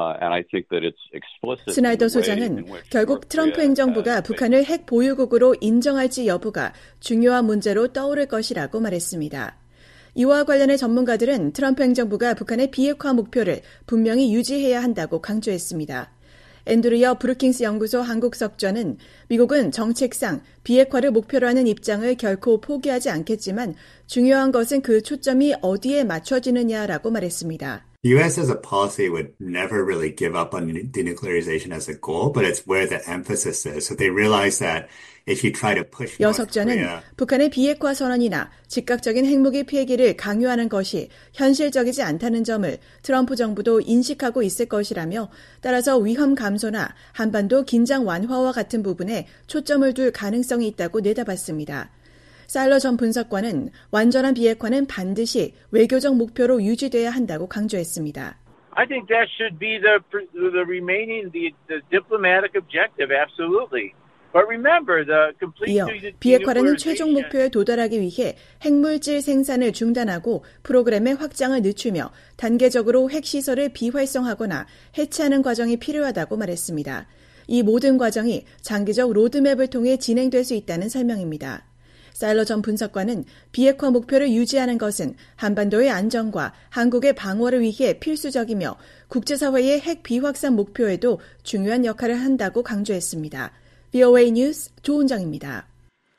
스나이더 소장은 결국 트럼프 행정부가 북한을 핵 보유국으로 인정할지 여부가 중요한 문제로 떠오를 것이라고 말했습니다. 이와 관련해 전문가들은 트럼프 행정부가 북한의 비핵화 목표를 분명히 유지해야 한다고 강조했습니다. 앤드루여 브루킹스 연구소 한국석좌는 미국은 정책상 비핵화를 목표로 하는 입장을 결코 포기하지 않겠지만 중요한 것은 그 초점이 어디에 맞춰지느냐라고 말했습니다. The U.S. as a policy would never really give up on denuclearization as a goal, but it's where the emphasis is. So they realize that if you try to push North 여석자는 Korea, 북한의 비핵화 선언이나 즉각적인 핵무기 폐기를 강요하는 것이 현실적이지 않다는 점을 트럼프 정부도 인식하고 있을 것이라며 따라서 위험 감소나 한반도 긴장 완화와 같은 부분에 초점을 둘 가능성이 있다고 내다봤습니다. 사일러 전 분석관은 완전한 비핵화는 반드시 외교적 목표로 유지돼야 한다고 강조했습니다. I think that should be the remaining the diplomatic objective, absolutely. But remember the complete 이어 비핵화라는 최종 목표에 도달하기 위해 핵물질 생산을 중단하고 프로그램의 확장을 늦추며 단계적으로 핵시설을 비활성화하거나 해체하는 과정이 필요하다고 말했습니다. 이 모든 과정이 장기적 로드맵을 통해 진행될 수 있다는 설명입니다. 사일러 전 분석관은 비핵화 목표를 유지하는 것은 한반도의 안정과 한국의 방어를 위해 필수적이며 국제사회의 핵 비확산 목표에도 중요한 역할을 한다고 강조했습니다. VOA 뉴스 조은정입니다.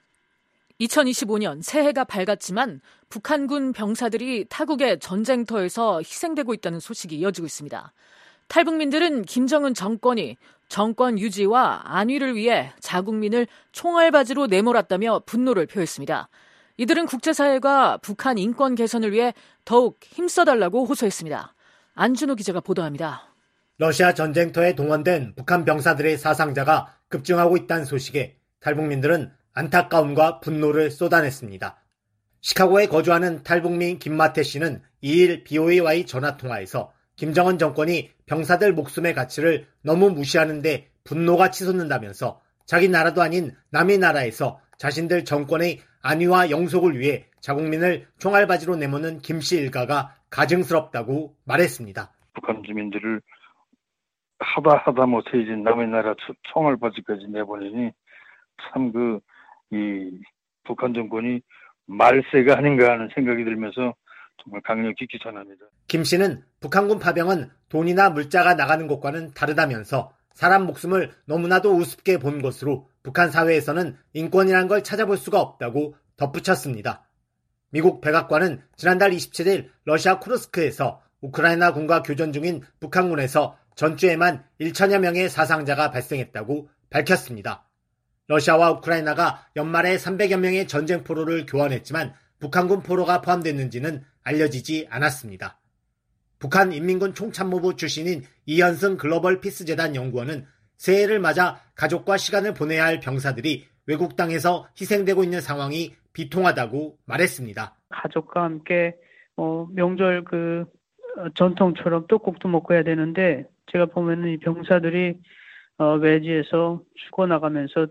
2025년 새해가 밝았지만 북한군 병사들이 타국의 전쟁터에서 희생되고 있다는 소식이 이어지고 있습니다. 탈북민들은 김정은 정권이 정권 유지와 안위를 위해 자국민을 총알바지로 내몰았다며 분노를 표했습니다. 이들은 국제사회가 북한 인권 개선을 위해 더욱 힘써달라고 호소했습니다. 안준호 기자가 보도합니다. 러시아 전쟁터에 동원된 북한 병사들의 사상자가 급증하고 있다는 소식에 탈북민들은 안타까움과 분노를 쏟아냈습니다. 시카고에 거주하는 탈북민 김마태 씨는 2일 BOA와의 전화통화에서 김정은 정권이 병사들 목숨의 가치를 너무 무시하는데 분노가 치솟는다면서 자기 나라도 아닌 남의 나라에서 자신들 정권의 안위와 영속을 위해 자국민을 총알바지로 내모는 김 씨 일가가 가증스럽다고 말했습니다. 북한 주민들을 하다 못해 이제 남의 나라 총알바지까지 내보내니 참 이 북한 정권이 말세가 아닌가 하는 생각이 들면서 정말 강력히 비판합니다. 김 씨는 북한군 파병은 돈이나 물자가 나가는 것과는 다르다면서 사람 목숨을 너무나도 우습게 본 것으로 북한 사회에서는 인권이란 걸 찾아볼 수가 없다고 덧붙였습니다. 미국 백악관은 지난달 27일 러시아 쿠르스크에서 우크라이나 군과 교전 중인 북한군에서 전주에만 1천여 명의 사상자가 발생했다고 밝혔습니다. 러시아와 우크라이나가 연말에 300여 명의 전쟁 포로를 교환했지만 북한군 포로가 포함됐는지는 알려지지 않았습니다. 북한 인민군 총참모부 출신인 이현승 글로벌 피스재단 연구원은 새해를 맞아 가족과 시간을 보내야 할 병사들이 외국 땅에서 희생되고 있는 상황이 비통하다고 말했습니다. 가족과 함께 명절 전통처럼 떡국도 먹고 해야 되는데 제가 보면은 이 병사들이 외지에서 죽어나가면서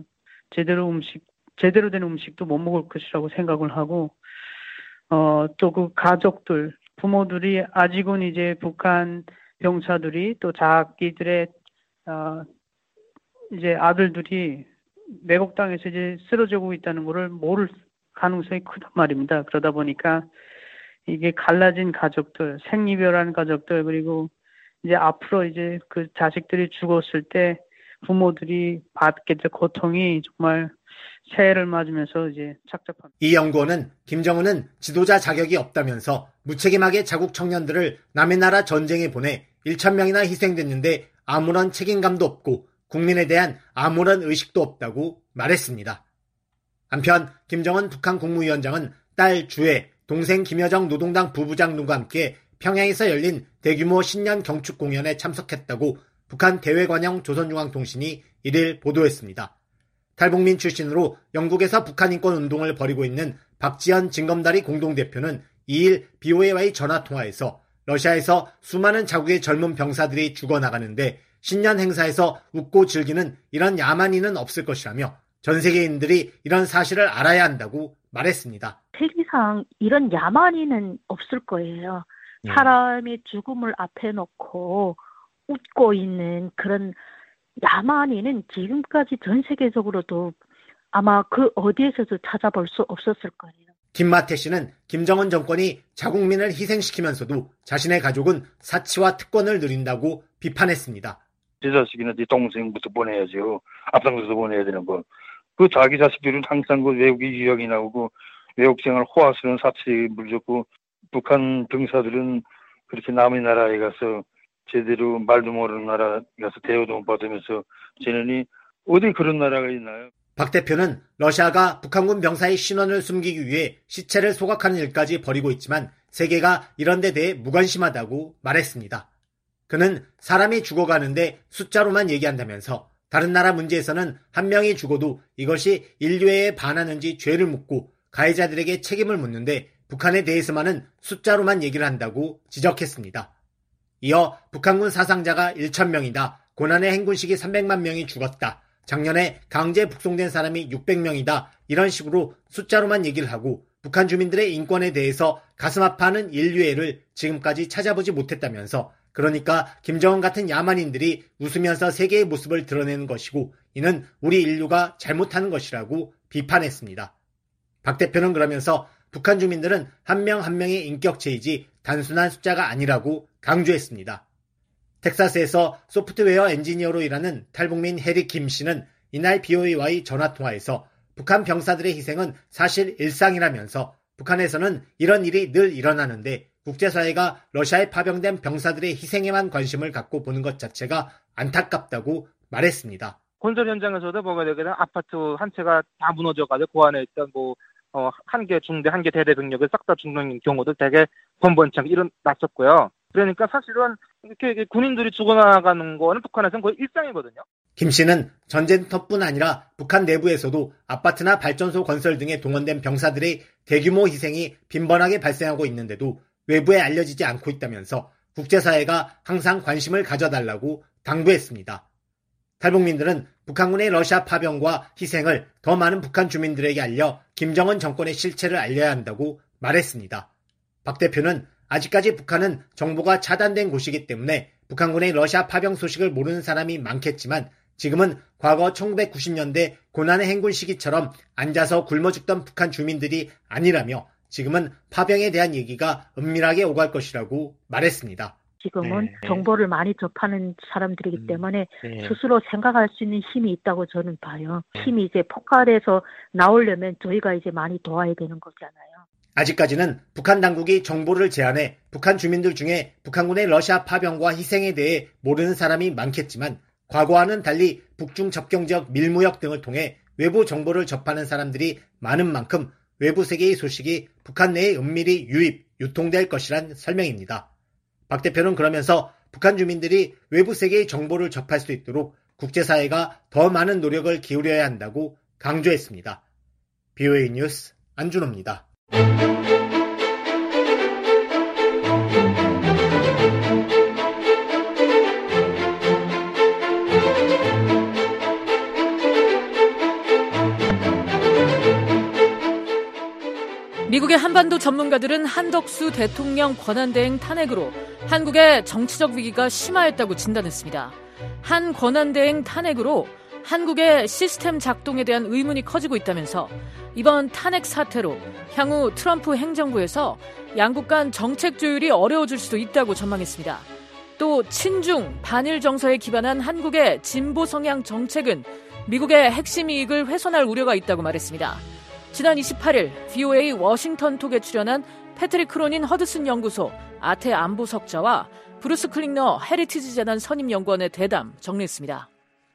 제대로 된 음식도 못 먹을 것이라고 생각을 하고 또 그 가족들 부모들이 아직은 이제 북한 병사들이 또 자기들의 이제 아들들이 외국 땅에서 이제 쓰러지고 있다는 것을 모를 가능성이 크단 말입니다. 그러다 보니까 이게 갈라진 가족들, 생이별한 가족들 그리고 이제 앞으로 이제 그 자식들이 죽었을 때 부모들이 받게 될 고통이 정말 새해를 맞으면서 이제 착잡합니다. 이 연구원은 김정은은 지도자 자격이 없다면서 무책임하게 자국 청년들을 남의 나라 전쟁에 보내 1,000명이나 희생됐는데 아무런 책임감도 없고 국민에 대한 아무런 의식도 없다고 말했습니다. 한편 김정은 북한 국무위원장은 딸 주애, 동생 김여정 노동당 부부장 등과 함께 평양에서 열린 대규모 신년 경축 공연에 참석했다고 북한 대외관영 조선중앙통신이 1일 보도했습니다. 탈북민 출신으로 영국에서 북한 인권 운동을 벌이고 있는 박지현 진검다리 공동대표는 2일 BOA와의 전화통화에서 러시아에서 수많은 자국의 젊은 병사들이 죽어나가는데 신년 행사에서 웃고 즐기는 이런 야만인은 없을 것이라며 전 세계인들이 이런 사실을 알아야 한다고 말했습니다. 세계상 이런 야만인은 없을 거예요. 사람의 죽음을 앞에 놓고 웃고 있는 그런 야만인은 지금까지 전 세계적으로도 아마 그 어디에서도 찾아볼 수 없었을 거예요. 김마태 씨는 김정은 정권이 자국민을 희생시키면서도 자신의 가족은 사치와 특권을 누린다고 비판했습니다. 제 자식이나 제 동생부터 보내야죠. 앞장서서 보내야 되는 거. 그 자기 자식들은 항상 그 외국에 유학이 나오고 외국 생활 호화스러운 사치에 물렸고 북한 병사들은 그렇게 남의 나라에 가서 제대로 말도 모르는 나라 가서 대우도 못 받으면서 쟤네니 어디 그런 나라가 있나요? 박 대표는 러시아가 북한군 병사의 신원을 숨기기 위해 시체를 소각하는 일까지 벌이고 있지만 세계가 이런 데 대해 무관심하다고 말했습니다. 그는 사람이 죽어가는데 숫자로만 얘기한다면서 다른 나라 문제에서는 한 명이 죽어도 이것이 인류애에 반하는지 죄를 묻고 가해자들에게 책임을 묻는데 북한에 대해서만은 숫자로만 얘기를 한다고 지적했습니다. 이어 북한군 사상자가 1,000명이다. 고난의 행군식이 300만 명이 죽었다. 작년에 강제 북송된 사람이 600명이다. 이런 식으로 숫자로만 얘기를 하고 북한 주민들의 인권에 대해서 가슴 아파하는 인류애를 지금까지 찾아보지 못했다면서 그러니까 김정은 같은 야만인들이 웃으면서 세계의 모습을 드러내는 것이고 이는 우리 인류가 잘못하는 것이라고 비판했습니다. 박 대표는 그러면서 북한 주민들은 한 명 한 명의 인격체이지 단순한 숫자가 아니라고 강조했습니다. 텍사스에서 소프트웨어 엔지니어로 일하는 탈북민 해리 김 씨는 이날 BOA와의 전화통화에서 북한 병사들의 희생은 사실 일상이라면서 북한에서는 이런 일이 늘 일어나는데 국제사회가 러시아에 파병된 병사들의 희생에만 관심을 갖고 보는 것 자체가 안타깝다고 말했습니다. 건설 현장에서도 뭐가 되거든 아파트 한 채가 다 무너져가지고 그 안에 있던 한 개 중대, 한 개 대대 병력을 싹 다 죽는 경우도 되게 번번창 일어났었고요. 그러니까 사실은 이렇게 군인들이 죽어나가는 거는 북한에서는 거의 일상이거든요. 김 씨는 전쟁터뿐 아니라 북한 내부에서도 아파트나 발전소 건설 등에 동원된 병사들의 대규모 희생이 빈번하게 발생하고 있는데도 외부에 알려지지 않고 있다면서 국제사회가 항상 관심을 가져달라고 당부했습니다. 탈북민들은 북한군의 러시아 파병과 희생을 더 많은 북한 주민들에게 알려 김정은 정권의 실체를 알려야 한다고 말했습니다. 박 대표는 아직까지 북한은 정보가 차단된 곳이기 때문에 북한군의 러시아 파병 소식을 모르는 사람이 많겠지만 지금은 과거 1990년대 고난의 행군 시기처럼 앉아서 굶어 죽던 북한 주민들이 아니라며 지금은 파병에 대한 얘기가 은밀하게 오갈 것이라고 말했습니다. 지금은 정보를 많이 접하는 사람들이기 때문에 스스로 생각할 수 있는 힘이 있다고 저는 봐요. 힘이 이제 폭발해서 나오려면 저희가 이제 많이 도와야 되는 거잖아요. 아직까지는 북한 당국이 정보를 제한해 북한 주민들 중에 북한군의 러시아 파병과 희생에 대해 모르는 사람이 많겠지만 과거와는 달리 북중 접경지역 밀무역 등을 통해 외부 정보를 접하는 사람들이 많은 만큼 외부 세계의 소식이 북한 내에 은밀히 유입, 유통될 것이란 설명입니다. 박 대표는 그러면서 북한 주민들이 외부 세계의 정보를 접할 수 있도록 국제사회가 더 많은 노력을 기울여야 한다고 강조했습니다. BOA 뉴스 안준호입니다. 미국의 한반도 전문가들은 한덕수 대통령 권한대행 탄핵으로 한국의 정치적 위기가 심화했다고 진단했습니다. 한 권한대행 탄핵으로 한국의 시스템 작동에 대한 의문이 커지고 있다면서 이번 탄핵 사태로 향후 트럼프 행정부에서 양국 간 정책 조율이 어려워질 수도 있다고 전망했습니다. 또 친중, 반일 정서에 기반한 한국의 진보 성향 정책은 미국의 핵심 이익을 훼손할 우려가 있다고 말했습니다. 지난 28일 VOA 워싱턴 톡에 출연한 패트릭 크로닌 허드슨 연구소 아태 안보석자와 브루스 클링너 헤리티지 재단 선임연구원의 대담 정리했습니다.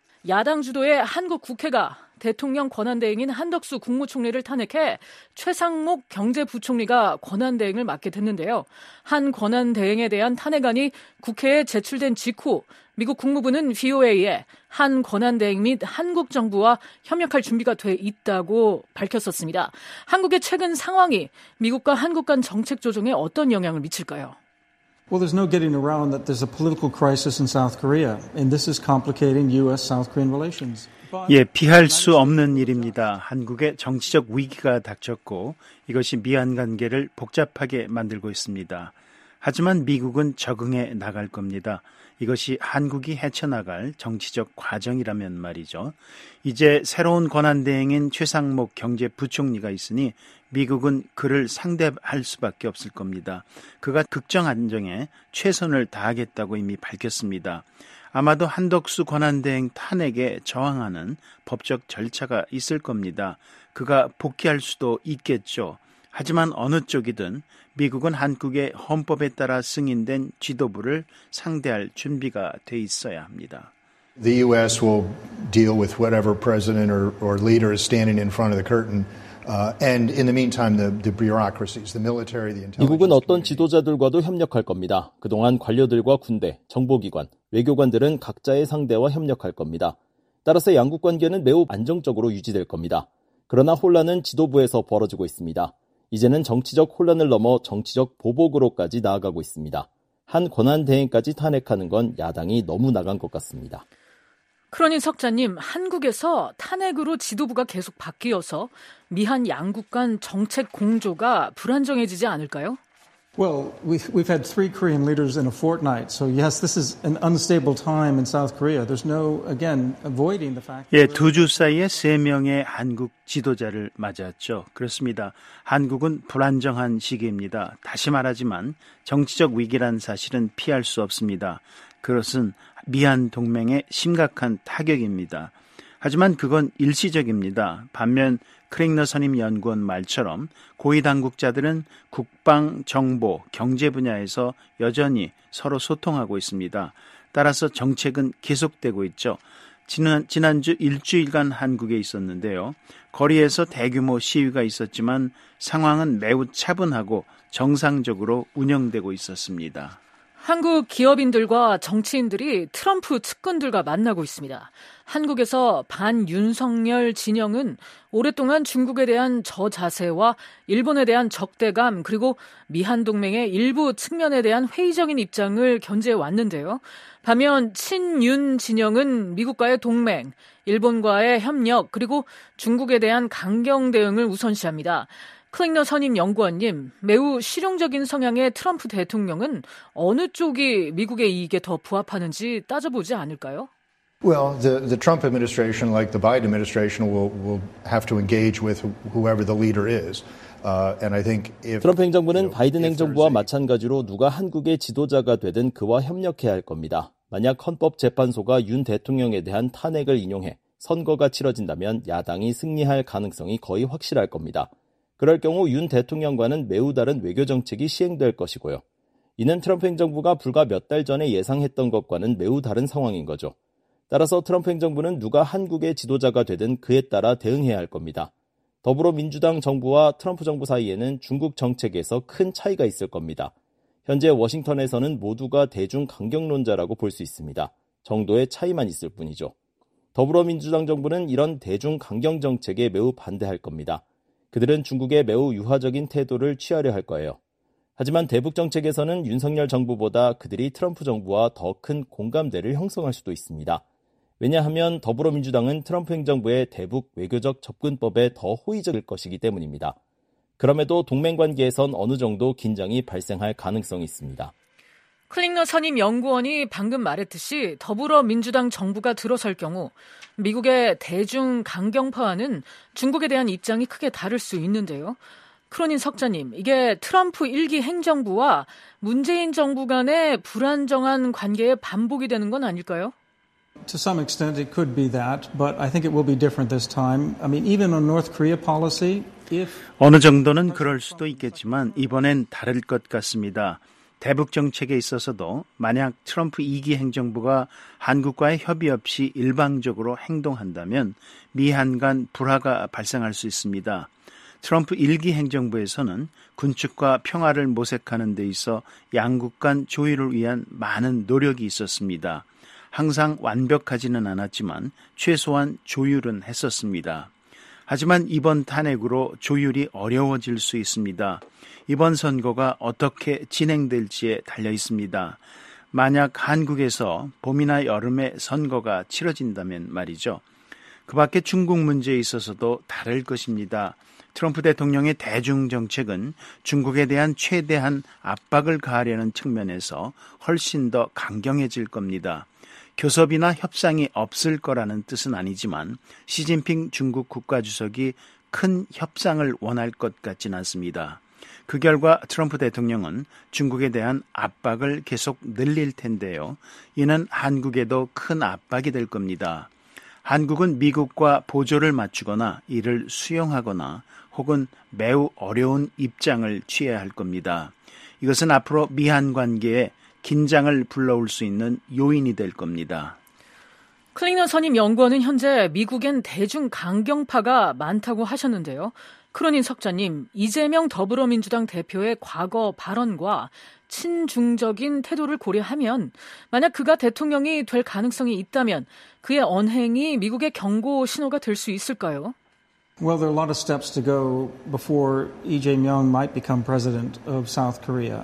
야당 주도의 한국 국회가 대통령 권한대행인 한덕수 국무총리를 탄핵해 최상목 경제부총리가 권한대행을 맡게 됐는데요. 한 권한대행에 대한 탄핵안이 국회에 제출된 직후 미국 국무부는 VOA에 한 권한대행 및 한국 정부와 협력할 준비가 돼 있다고 밝혔었습니다. 한국의 최근 상황이 미국과 한국 간 정책 조정에 어떤 영향을 미칠까요? Well, there's no getting around that there's a political crisis in South Korea, and this is complicating U.S.-South Korean relations. 예, 피할 수 없는 일입니다. 한국의 정치적 위기가 닥쳤고 이것이 미한 관계를 복잡하게 만들고 있습니다. 하지만 미국은 적응해 나갈 겁니다. 이것이 한국이 헤쳐나갈 정치적 과정이라면 말이죠. 이제 새로운 권한대행인 최상목 경제부총리가 있으니 미국은 그를 상대할 수밖에 없을 겁니다. 그가 국정 안정에 최선을 다하겠다고 이미 밝혔습니다. 아마도 한덕수 권한대행 탄핵에 저항하는 법적 절차가 있을 겁니다. 그가 복귀할 수도 있겠죠. 하지만 어느 쪽이든 미국은 한국의 헌법에 따라 승인된 지도부를 상대할 준비가 돼 있어야 합니다. The U.S. will deal with whatever president or leader is standing in front of the curtain. And in the meantime, the bureaucracies, the military, the intelligence. 미국은 어떤 지도자들과도 협력할 겁니다. 그동안 관료들과 군대, 정보기관, 외교관들은 각자의 상대와 협력할 겁니다. 따라서 양국 관계는 매우 안정적으로 유지될 겁니다. 그러나 혼란은 지도부에서 벌어지고 있습니다. 이제는 정치적 혼란을 넘어 정치적 보복으로까지 나아가고 있습니다. 한 권한대행까지 탄핵하는 건 야당이 너무 나간 것 같습니다. 크로닌 석자님, 한국에서 탄핵으로 지도부가 계속 바뀌어서 미한 양국 간 정책 공조가 불안정해지지 않을까요? Well, we've had 3 Korean leaders in a fortnight. So yes, this is an unstable time in South Korea. There's no, again, avoiding the fact. 예, 2주 사이에 3명의 한국 지도자를 맞았죠. 그렇습니다. 한국은 불안정한 시기입니다. 다시 말하지만 정치적 위기란 사실은 피할 수 없습니다. 그것은 미한 동맹의 심각한 타격입니다. 하지만 그건 일시적입니다. 반면 크링너 선임 연구원 말처럼 고위 당국자들은 국방, 정보, 경제 분야에서 여전히 서로 소통하고 있습니다. 따라서 정책은 계속되고 있죠. 지난주 일주일간 한국에 있었는데요. 거리에서 대규모 시위가 있었지만 상황은 매우 차분하고 정상적으로 운영되고 있었습니다. 한국 기업인들과 정치인들이 트럼프 측근들과 만나고 있습니다. 한국에서 반윤석열 진영은 오랫동안 중국에 대한 저자세와 일본에 대한 적대감 그리고 미한 동맹의 일부 측면에 대한 회의적인 입장을 견지해 왔는데요. 반면 친윤 진영은 미국과의 동맹, 일본과의 협력 그리고 중국에 대한 강경 대응을 우선시합니다. 클링너 선임 연구원님, 매우 실용적인 성향의 트럼프 대통령은 어느 쪽이 미국의 이익에 더 부합하는지 따져보지 않을까요? Well, the Trump administration, like the Biden administration, will have to engage with whoever the leader is. And I think if 트럼프 행정부는 바이든 행정부와 마찬가지로 누가 한국의 지도자가 되든 그와 협력해야 할 겁니다. 만약 헌법재판소가 윤 대통령에 대한 탄핵을 인용해 선거가 치러진다면 야당이 승리할 가능성이 거의 확실할 겁니다. 그럴 경우 윤 대통령과는 매우 다른 외교 정책이 시행될 것이고요. 이는 트럼프 행정부가 불과 몇 달 전에 예상했던 것과는 매우 다른 상황인 거죠. 따라서 트럼프 행정부는 누가 한국의 지도자가 되든 그에 따라 대응해야 할 겁니다. 더불어민주당 정부와 트럼프 정부 사이에는 중국 정책에서 큰 차이가 있을 겁니다. 현재 워싱턴에서는 모두가 대중 강경론자라고 볼 수 있습니다. 정도의 차이만 있을 뿐이죠. 더불어민주당 정부는 이런 대중 강경 정책에 매우 반대할 겁니다. 그들은 중국에 매우 유화적인 태도를 취하려 할 거예요. 하지만 대북 정책에서는 윤석열 정부보다 그들이 트럼프 정부와 더 큰 공감대를 형성할 수도 있습니다. 왜냐하면 더불어민주당은 트럼프 행정부의 대북 외교적 접근법에 더 호의적일 것이기 때문입니다. 그럼에도 동맹관계에선 어느 정도 긴장이 발생할 가능성이 있습니다. 클링너 선임 연구원이 방금 말했듯이 더불어민주당 정부가 들어설 경우 미국의 대중 강경파와는 중국에 대한 입장이 크게 다를 수 있는데요. 크로닌 석자님, 이게 트럼프 1기 행정부와 문재인 정부 간의 불안정한 관계의 반복이 되는 건 아닐까요? To some extent, it could be that, but I think it will be different this time. I mean, even on North Korea policy, 어느 정도는 그럴 수도 있겠지만 이번엔 다를 것 같습니다. 대북 정책에 있어서도 만약 트럼프 2기 행정부가 한국과의 협의 없이 일방적으로 행동한다면 미한 간 불화가 발생할 수 있습니다. 트럼프 1기 행정부에서는 군축과 평화를 모색하는 데 있어 양국 간 조율을 위한 많은 노력이 있었습니다. 항상 완벽하지는 않았지만 최소한 조율은 했었습니다. 하지만 이번 탄핵으로 조율이 어려워질 수 있습니다. 이번 선거가 어떻게 진행될지에 달려 있습니다. 만약 한국에서 봄이나 여름에 선거가 치러진다면 말이죠. 그 밖에 중국 문제에 있어서도 다를 것입니다. 트럼프 대통령의 대중정책은 중국에 대한 최대한 압박을 가하려는 측면에서 훨씬 더 강경해질 겁니다. 교섭이나 협상이 없을 거라는 뜻은 아니지만 시진핑 중국 국가주석이 큰 협상을 원할 것 같진 않습니다. 그 결과 트럼프 대통령은 중국에 대한 압박을 계속 늘릴 텐데요. 이는 한국에도 큰 압박이 될 겁니다. 한국은 미국과 보조를 맞추거나 이를 수용하거나 혹은 매우 어려운 입장을 취해야 할 겁니다. 이것은 앞으로 미한 관계에 긴장을 불러올 수 있는 요인이 될 겁니다. 클링너 선임 연구원은 현재 미국엔 대중 강경파가 많다고 하셨는데요. 크로닌 석자님, 이재명 더불어민주당 대표의 과거 발언과 친중적인 태도를 고려하면 만약 그가 대통령이 될 가능성이 있다면 그의 언행이 미국의 경고 신호가 될 수 있을까요? Well, there are a lot of steps to go before Lee Jae-myung might become president of South Korea.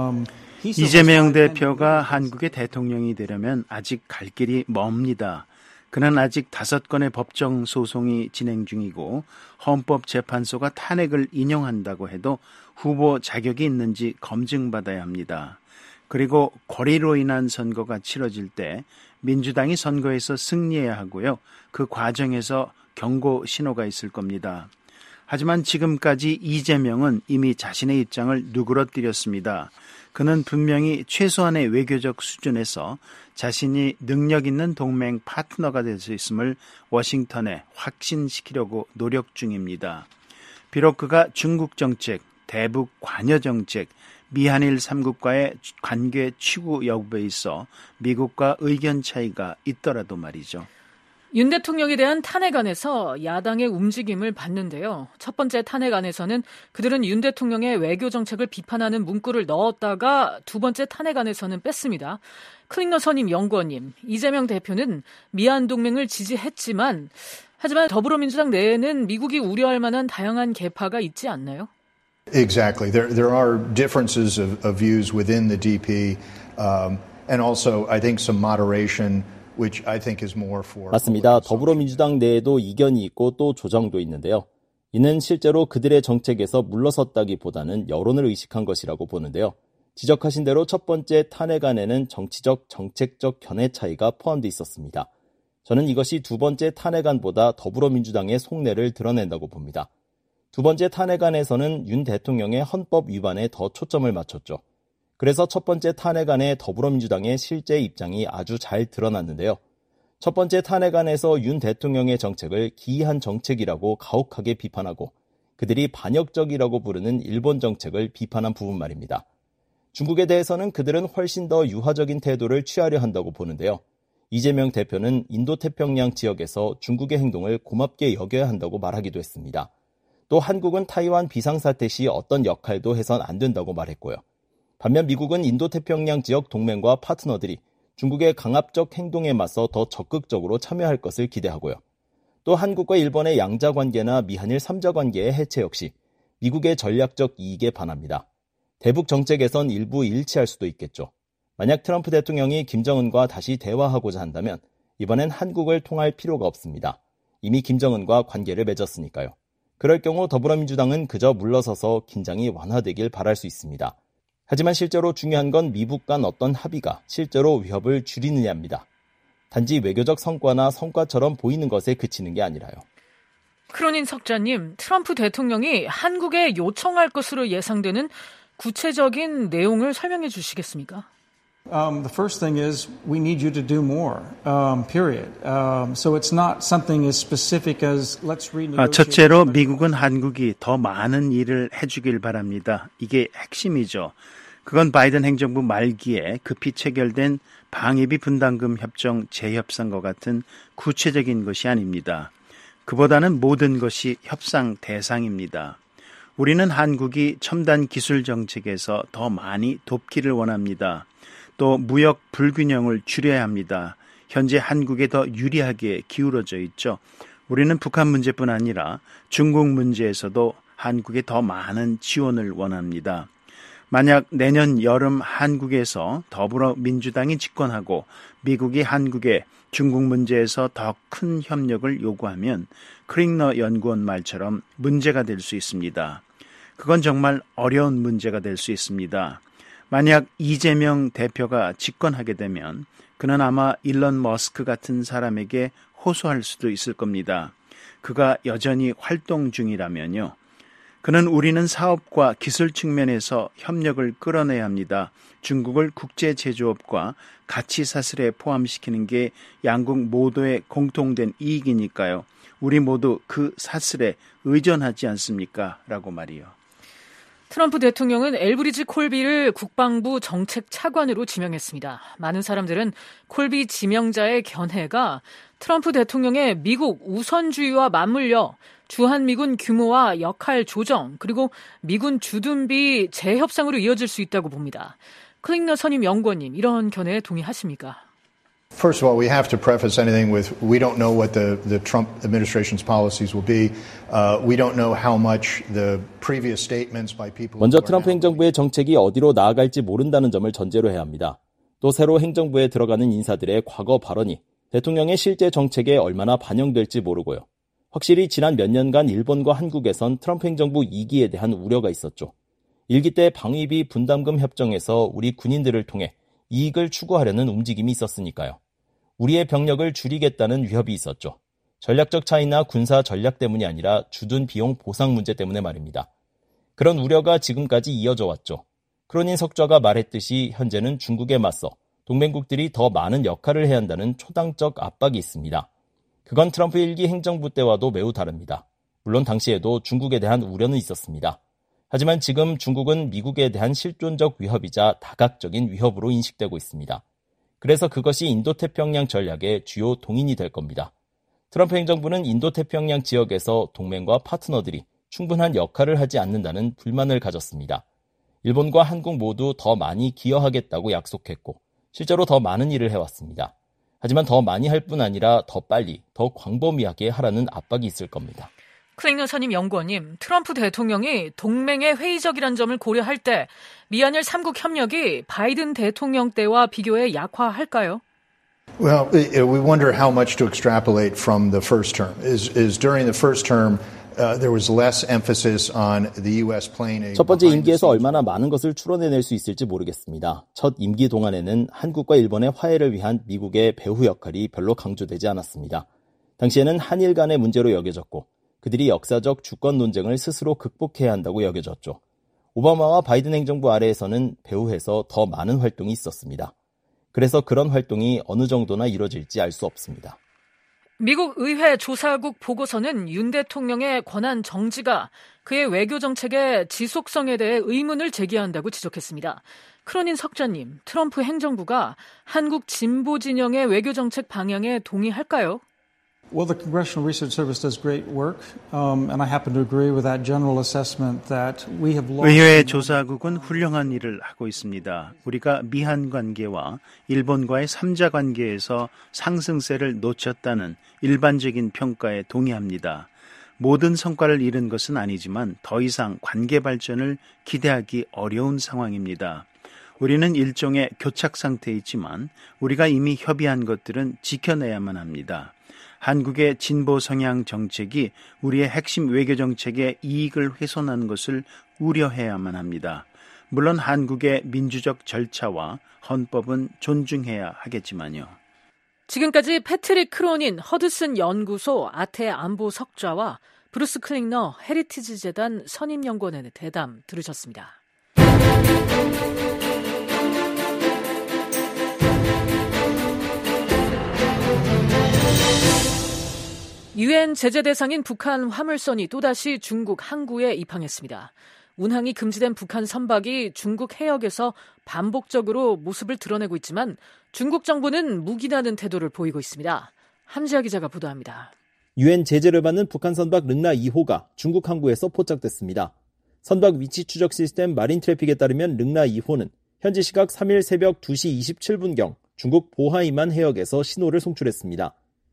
이재명 대표가 한국의 대통령이 되려면 아직 갈 길이 멉니다. 그는 아직 5건의 법정 소송이 진행 중이고 헌법재판소가 탄핵을 인용한다고 해도 후보 자격이 있는지 검증받아야 합니다. 그리고 거리로 인한 선거가 치러질 때 민주당이 선거에서 승리해야 하고요. 그 과정에서 경고 신호가 있을 겁니다. 하지만 지금까지 이재명은 이미 자신의 입장을 누그러뜨렸습니다. 그는 분명히 최소한의 외교적 수준에서 자신이 능력 있는 동맹 파트너가 될 수 있음을 워싱턴에 확신시키려고 노력 중입니다. 비록 그가 중국 정책, 대북 관여 정책, 미한일 3국과의 관계 추구 여부에 있어 미국과 의견 차이가 있더라도 말이죠. 윤 대통령에 대한 탄핵안에서 야당의 움직임을 봤는데요. 첫 번째 탄핵안에서는 그들은 윤 대통령의 외교 정책을 비판하는 문구를 넣었다가 두 번째 탄핵안에서는 뺐습니다. 클링너 선임 연구원님, 이재명 대표는 미얀 동맹을 지지했지만 하지만 더불어민주당 내에는 미국이 우려할 만한 다양한 계파가 있지 않나요? Exactly. There are differences of views within the DP, and also I think some moderation. 맞습니다. 더불어민주당 내에도 이견이 있고 또 조정도 있는데요. 이는 실제로 그들의 정책에서 물러섰다기보다는 여론을 의식한 것이라고 보는데요. 지적하신 대로 첫 번째 탄핵안에는 정치적, 정책적 견해 차이가 포함되어 있었습니다. 저는 이것이 두 번째 탄핵안보다 더불어민주당의 속내를 드러낸다고 봅니다. 두 번째 탄핵안에서는 윤 대통령의 헌법 위반에 더 초점을 맞췄죠. 그래서 첫 번째 탄핵안에 더불어민주당의 실제 입장이 아주 잘 드러났는데요. 첫 번째 탄핵안에서 윤 대통령의 정책을 기이한 정책이라고 가혹하게 비판하고 그들이 반역적이라고 부르는 일본 정책을 비판한 부분 말입니다. 중국에 대해서는 그들은 훨씬 더 유화적인 태도를 취하려 한다고 보는데요. 이재명 대표는 인도태평양 지역에서 중국의 행동을 고맙게 여겨야 한다고 말하기도 했습니다. 또 한국은 타이완 비상사태 시 어떤 역할도 해선 안 된다고 말했고요. 반면 미국은 인도태평양 지역 동맹과 파트너들이 중국의 강압적 행동에 맞서 더 적극적으로 참여할 것을 기대하고요. 또 한국과 일본의 양자관계나 미한일 3자관계의 해체 역시 미국의 전략적 이익에 반합니다. 대북 정책에선 일부 일치할 수도 있겠죠. 만약 트럼프 대통령이 김정은과 다시 대화하고자 한다면 이번엔 한국을 통할 필요가 없습니다. 이미 김정은과 관계를 맺었으니까요. 그럴 경우 더불어민주당은 그저 물러서서 긴장이 완화되길 바랄 수 있습니다. 하지만 실제로 중요한 건 미국 간 어떤 합의가 실제로 위협을 줄이느냐입니다. 단지 외교적 성과나 성과처럼 보이는 것에 그치는 게 아니라요. 크로닌 석자님, 트럼프 대통령이 한국에 요청할 것으로 예상되는 구체적인 내용을 설명해 주시겠습니까? The first thing is we need you to do more, period. So it's not something as specific as let's renegotiate. 첫째로 미국은 한국이 더 많은 일을 해주길 바랍니다. 이게 핵심이죠. 그건 바이든 행정부 말기에 급히 체결된 방위비 분담금 협정 재협상과 같은 구체적인 것이 아닙니다. 그보다는 모든 것이 협상 대상입니다. 우리는 한국이 첨단 기술 정책에서 더 많이 돕기를 원합니다. 또 무역 불균형을 줄여야 합니다. 현재 한국에 더 유리하게 기울어져 있죠. 우리는 북한 문제뿐 아니라 중국 문제에서도 한국에 더 많은 지원을 원합니다. 만약 내년 여름 한국에서 더불어민주당이 집권하고 미국이 한국에 중국 문제에서 더 큰 협력을 요구하면 클링너 연구원 말처럼 문제가 될 수 있습니다. 그건 정말 어려운 문제가 될 수 있습니다. 만약 이재명 대표가 집권하게 되면 그는 아마 일론 머스크 같은 사람에게 호소할 수도 있을 겁니다. 그가 여전히 활동 중이라면요. 그는 우리는 사업과 기술 측면에서 협력을 끌어내야 합니다. 중국을 국제 제조업과 가치 사슬에 포함시키는 게 양국 모두의 공통된 이익이니까요. 우리 모두 그 사슬에 의존하지 않습니까? 라고 말이요. 트럼프 대통령은 엘브리지 콜비를 국방부 정책 차관으로 지명했습니다. 많은 사람들은 콜비 지명자의 견해가 트럼프 대통령의 미국 우선주의와 맞물려 주한미군 규모와 역할 조정 그리고 미군 주둔비 재협상으로 이어질 수 있다고 봅니다. 클링너 선임 연구원님, 이런 견해에 동의하십니까? First of all, we have to preface anything with we don't know what the Trump administration's policies will be. We don't know how much the previous statements by people. 먼저 트럼프 행정부의 정책이 어디로 나아갈지 모른다는 점을 전제로 해야 합니다. 또 새로 행정부에 들어가는 인사들의 과거 발언이 대통령의 실제 정책에 얼마나 반영될지 모르고요. 확실히 지난 몇 년간 일본과 한국에선 트럼프 행정부 2기에 대한 우려가 있었죠. 1기 때 방위비 분담금 협정에서 우리 군인들을 통해 이익을 추구하려는 움직임이 있었으니까요. 우리의 병력을 줄이겠다는 위협이 있었죠. 전략적 차이나 군사 전략 때문이 아니라 주둔 비용 보상 문제 때문에 말입니다. 그런 우려가 지금까지 이어져 왔죠. 크로닌 석좌가 말했듯이 현재는 중국에 맞서 동맹국들이 더 많은 역할을 해야 한다는 초당적 압박이 있습니다. 그건 트럼프 1기 행정부 때와도 매우 다릅니다. 물론 당시에도 중국에 대한 우려는 있었습니다. 하지만 지금 중국은 미국에 대한 실존적 위협이자 다각적인 위협으로 인식되고 있습니다. 그래서 그것이 인도태평양 전략의 주요 동인이 될 겁니다. 트럼프 행정부는 인도태평양 지역에서 동맹과 파트너들이 충분한 역할을 하지 않는다는 불만을 가졌습니다. 일본과 한국 모두 더 많이 기여하겠다고 약속했고 실제로 더 많은 일을 해왔습니다. 하지만 더 많이 할 뿐 아니라 더 빨리, 더 광범위하게 하라는 압박이 있을 겁니다. 클링너 선임 연구원님, 트럼프 대통령이 동맹에 회의적이란 점을 고려할 때 미한일 3국 협력이 바이든 대통령 때와 비교해 약화할까요? Well, we wonder how much to extrapolate from the first term. Is during the first term there was less emphasis on the U.S. playing a 첫 번째 임기에서 얼마나 많은 것을 추론해낼 수 있을지 모르겠습니다. 첫 임기 동안에는 한국과 일본의 화해를 위한 미국의 배후 역할이 별로 강조되지 않았습니다. 당시에는 한일 간의 문제로 여겨졌고 그들이 역사적 주권 논쟁을 스스로 극복해야 한다고 여겨졌죠. 오바마와 바이든 행정부 아래에서는 배후에서 더 많은 활동이 있었습니다. 그래서 그런 활동이 어느 정도나 이루어질지 알 수 없습니다. 미국 의회 조사국 보고서는 윤 대통령의 권한 정지가 그의 외교 정책의 지속성에 대해 의문을 제기한다고 지적했습니다. 크로닌 석자님, 트럼프 행정부가 한국 진보 진영의 외교 정책 방향에 동의할까요? Well, the Congressional Research Service does great work, and I happen to agree with that general assessment that we have lost. 의회 조사국은 훌륭한 일을 하고 있습니다. 우리가 미한 관계와 일본과의 3자 관계에서 상승세를 놓쳤다는 일반적인 평가에 동의합니다. 모든 성과를 이룬 것은 아니지만 더 이상 관계 발전을 기대하기 어려운 상황입니다. 우리는 일종의 교착 상태에 있지만 우리가 이미 협의한 것들은 지켜내야만 합니다. 한국의 진보 성향 정책이 우리의 핵심 외교 정책의 이익을 훼손하는 것을 우려해야만 합니다. 물론 한국의 민주적 절차와 헌법은 존중해야 하겠지만요. 지금까지 패트릭 크로닌 허드슨 연구소 아태 안보 석좌와 브루스 클링너 헤리티지 재단 선임연구원의 대담 들으셨습니다. 유엔 제재 대상인 북한 화물선이 또다시 중국 항구에 입항했습니다. 운항이 금지된 북한 선박이 중국 해역에서 반복적으로 모습을 드러내고 있지만 중국 정부는 묵인하는 태도를 보이고 있습니다. 함지아 기자가 보도합니다. 유엔 제재를 받는 북한 선박 릉나 2호가 중국 항구에서 포착됐습니다. 선박 위치 추적 시스템 마린 트래픽에 따르면 릉나 2호는 현지 시각 3일 새벽 2시 27분경 중국 보하이만 해역에서 신호를 송출했습니다.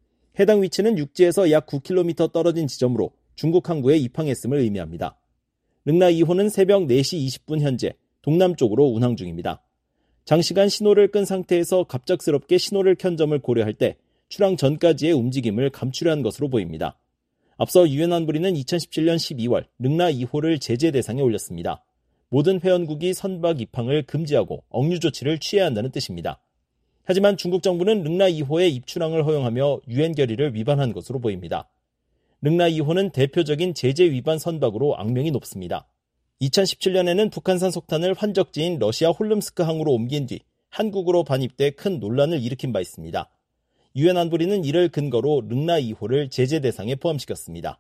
해당 위치는 육지에서 약 9km 떨어진 지점으로 중국 항구에 입항했음을 의미합니다. 릉나 2호는 새벽 4시 20분 현재 동남쪽으로 운항 중입니다. 장시간 신호를 끈 상태에서 갑작스럽게 신호를 켠 점을 고려할 때 출항 전까지의 움직임을 감추려 한 것으로 보입니다. 앞서 유엔 안보리는 2017년 12월 릉나 2호를 제재 대상에 올렸습니다. 모든 회원국이 선박 입항을 금지하고 억류 조치를 취해야 한다는 뜻입니다. 하지만 중국 정부는 릉나 2호의 입출항을 허용하며 유엔 결의를 위반한 것으로 보입니다. 릉나 2호는 대표적인 제재 위반 선박으로 악명이 높습니다. 2017년에는 북한산 석탄을 환적지인 러시아 홀름스크 항으로 옮긴 뒤 한국으로 반입돼 큰 논란을 일으킨 바 있습니다. 유엔 안보리는 이를 근거로 릉나 2호를 제재 대상에 포함시켰습니다.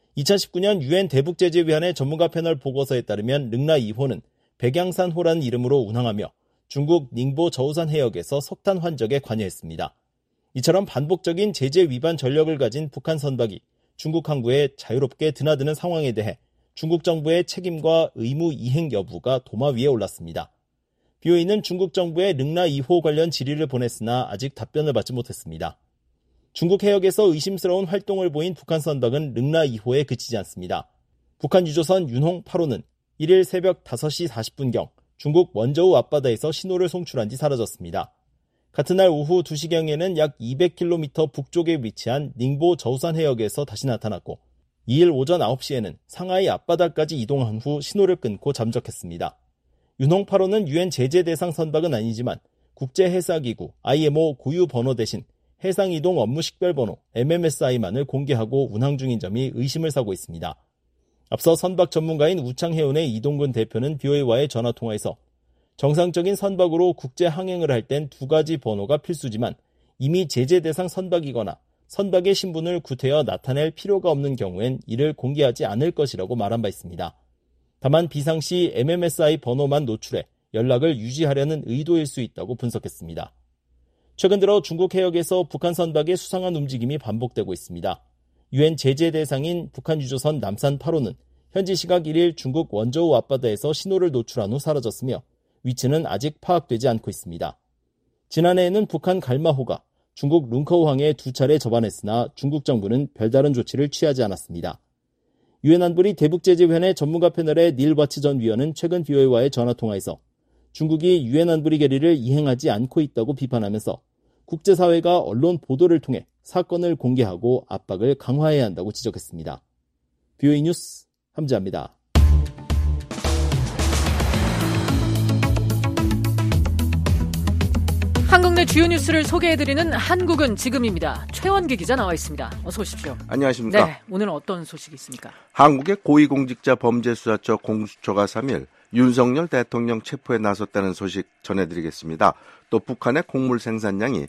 2019년 유엔 대북제재위원회 전문가 패널 보고서에 따르면 릉나 2호는 백양산호라는 이름으로 운항하며 중국 닝보 저우산 해역에서 석탄 환적에 관여했습니다. 이처럼 반복적인 제재 위반 전력을 가진 북한 선박이 중국 항구에 자유롭게 드나드는 상황에 대해 중국 정부의 책임과 의무 이행 여부가 도마 위에 올랐습니다. BOE는 중국 정부에 릉나 2호 관련 질의를 보냈으나 아직 답변을 받지 못했습니다. 중국 해역에서 의심스러운 활동을 보인 북한 선박은 릉나 2호에 그치지 않습니다. 북한 유조선 윤홍 8호는 1일 새벽 5시 40분경 중국 원저우 앞바다에서 신호를 송출한 뒤 사라졌습니다. 같은 날 오후 2시경에는 약 200km 북쪽에 위치한 닝보 저우산 해역에서 다시 나타났고 2일 오전 9시에는 상하이 앞바다까지 이동한 후 신호를 끊고 잠적했습니다. 윤홍 8호는 유엔 제재 대상 선박은 아니지만 국제해사기구 IMO 고유 번호 대신 해상이동 업무 식별번호 MMSI만을 공개하고 운항 중인 점이 의심을 사고 있습니다. 앞서 선박 전문가인 우창해운의 이동근 대표는 BOA와의 전화통화에서 정상적인 선박으로 국제 항행을 할 땐 2가지 번호가 필수지만 이미 제재 대상 선박이거나 선박의 신분을 구태여 나타낼 필요가 없는 경우엔 이를 공개하지 않을 것이라고 말한 바 있습니다. 다만 비상시 MMSI 번호만 노출해 연락을 유지하려는 의도일 수 있다고 분석했습니다. 최근 들어 중국 해역에서 북한 선박의 수상한 움직임이 반복되고 있습니다. 유엔 제재 대상인 북한 유조선 남산 8호는 현지 시각 1일 중국 원저우 앞바다에서 신호를 노출한 후 사라졌으며 위치는 아직 파악되지 않고 있습니다. 지난해에는 북한 갈마호가 중국 룽커우항에 2차례 접안했으나 중국 정부는 별다른 조치를 취하지 않았습니다. 유엔 안보리 대북제재위원회 전문가 패널의 닐 바츠 전 위원은 최근 VOA와의 전화통화에서 중국이 유엔 안보리 결의를 이행하지 않고 있다고 비판하면서 국제사회가 언론 보도를 통해 사건을 공개하고 압박을 강화해야 한다고 지적했습니다. VOA 뉴스 함지아입니다. 한국 내 주요 뉴스를 소개해드리는 한국은 지금입니다. 최원기 기자 나와 있습니다. 어서 오십시오. 안녕하십니까. 네, 오늘은 어떤 소식이 있습니까? 한국의 고위공직자 범죄수사처 공수처가 3일 윤석열 대통령 체포에 나섰다는 소식 전해드리겠습니다. 또 북한의 곡물 생산량이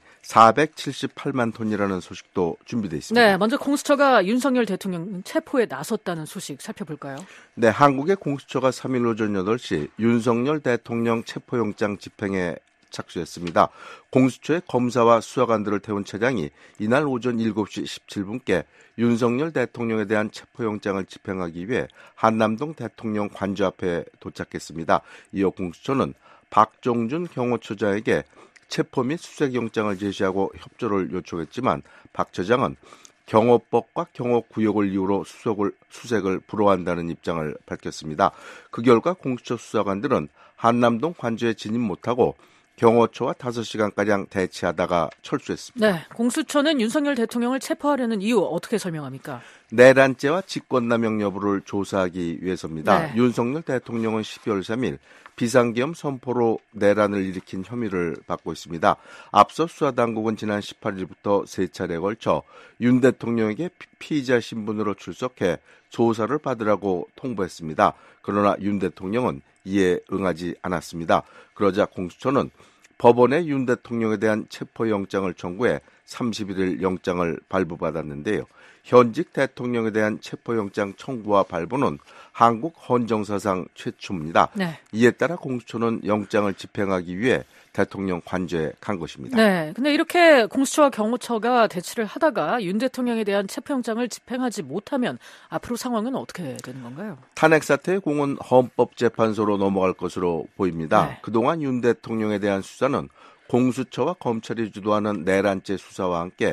478만 톤이라는 소식도 준비되어 있습니다. 네, 먼저 공수처가 윤석열 대통령 체포에 나섰다는 소식 살펴볼까요? 네, 한국의 공수처가 3일 오전 8시 윤석열 대통령 체포영장 집행에 착수했습니다. 공수처의 검사와 수사관들을 태운 차량이 이날 오전 7시 17분께 윤석열 대통령에 대한 체포영장을 집행하기 위해 한남동 대통령 관저 앞에 도착했습니다. 이어 공수처는 박종준 경호처장에게 체포 및 수색영장을 제시하고 협조를 요청했지만 박 처장은 경호법과 경호구역을 이유로 수색을 불허한다는 입장을 밝혔습니다. 그 결과 공수처 수사관들은 한남동 관저에 진입 못하고 경호처와 5시간가량 대치하다가 철수했습니다. 네, 공수처는 윤석열 대통령을 체포하려는 이유 어떻게 설명합니까? 내란죄와 직권남용 여부를 조사하기 위해서입니다. 네. 윤석열 대통령은 12월 3일 비상계엄 선포로 내란을 일으킨 혐의를 받고 있습니다. 앞서 수사당국은 지난 18일부터 3차례에 걸쳐 윤 대통령에게 피의자 신분으로 출석해 조사를 받으라고 통보했습니다. 그러나 윤 대통령은 이에 응하지 않았습니다. 그러자 공수처는 법원에 윤 대통령에 대한 체포영장을 청구해 31일 영장을 발부받았는데요. 현직 대통령에 대한 체포영장 청구와 발부는 한국 헌정사상 최초입니다. 네. 이에 따라 공수처는 영장을 집행하기 위해 대통령 관저에 간 것입니다. 네, 근데 이렇게 공수처와 경호처가 대치를 하다가 윤 대통령에 대한 체포영장을 집행하지 못하면 앞으로 상황은 어떻게 되는 건가요? 탄핵 사태의 공은 헌법재판소로 넘어갈 것으로 보입니다. 네. 그동안 윤 대통령에 대한 수사는 공수처와 검찰이 주도하는 내란죄 수사와 함께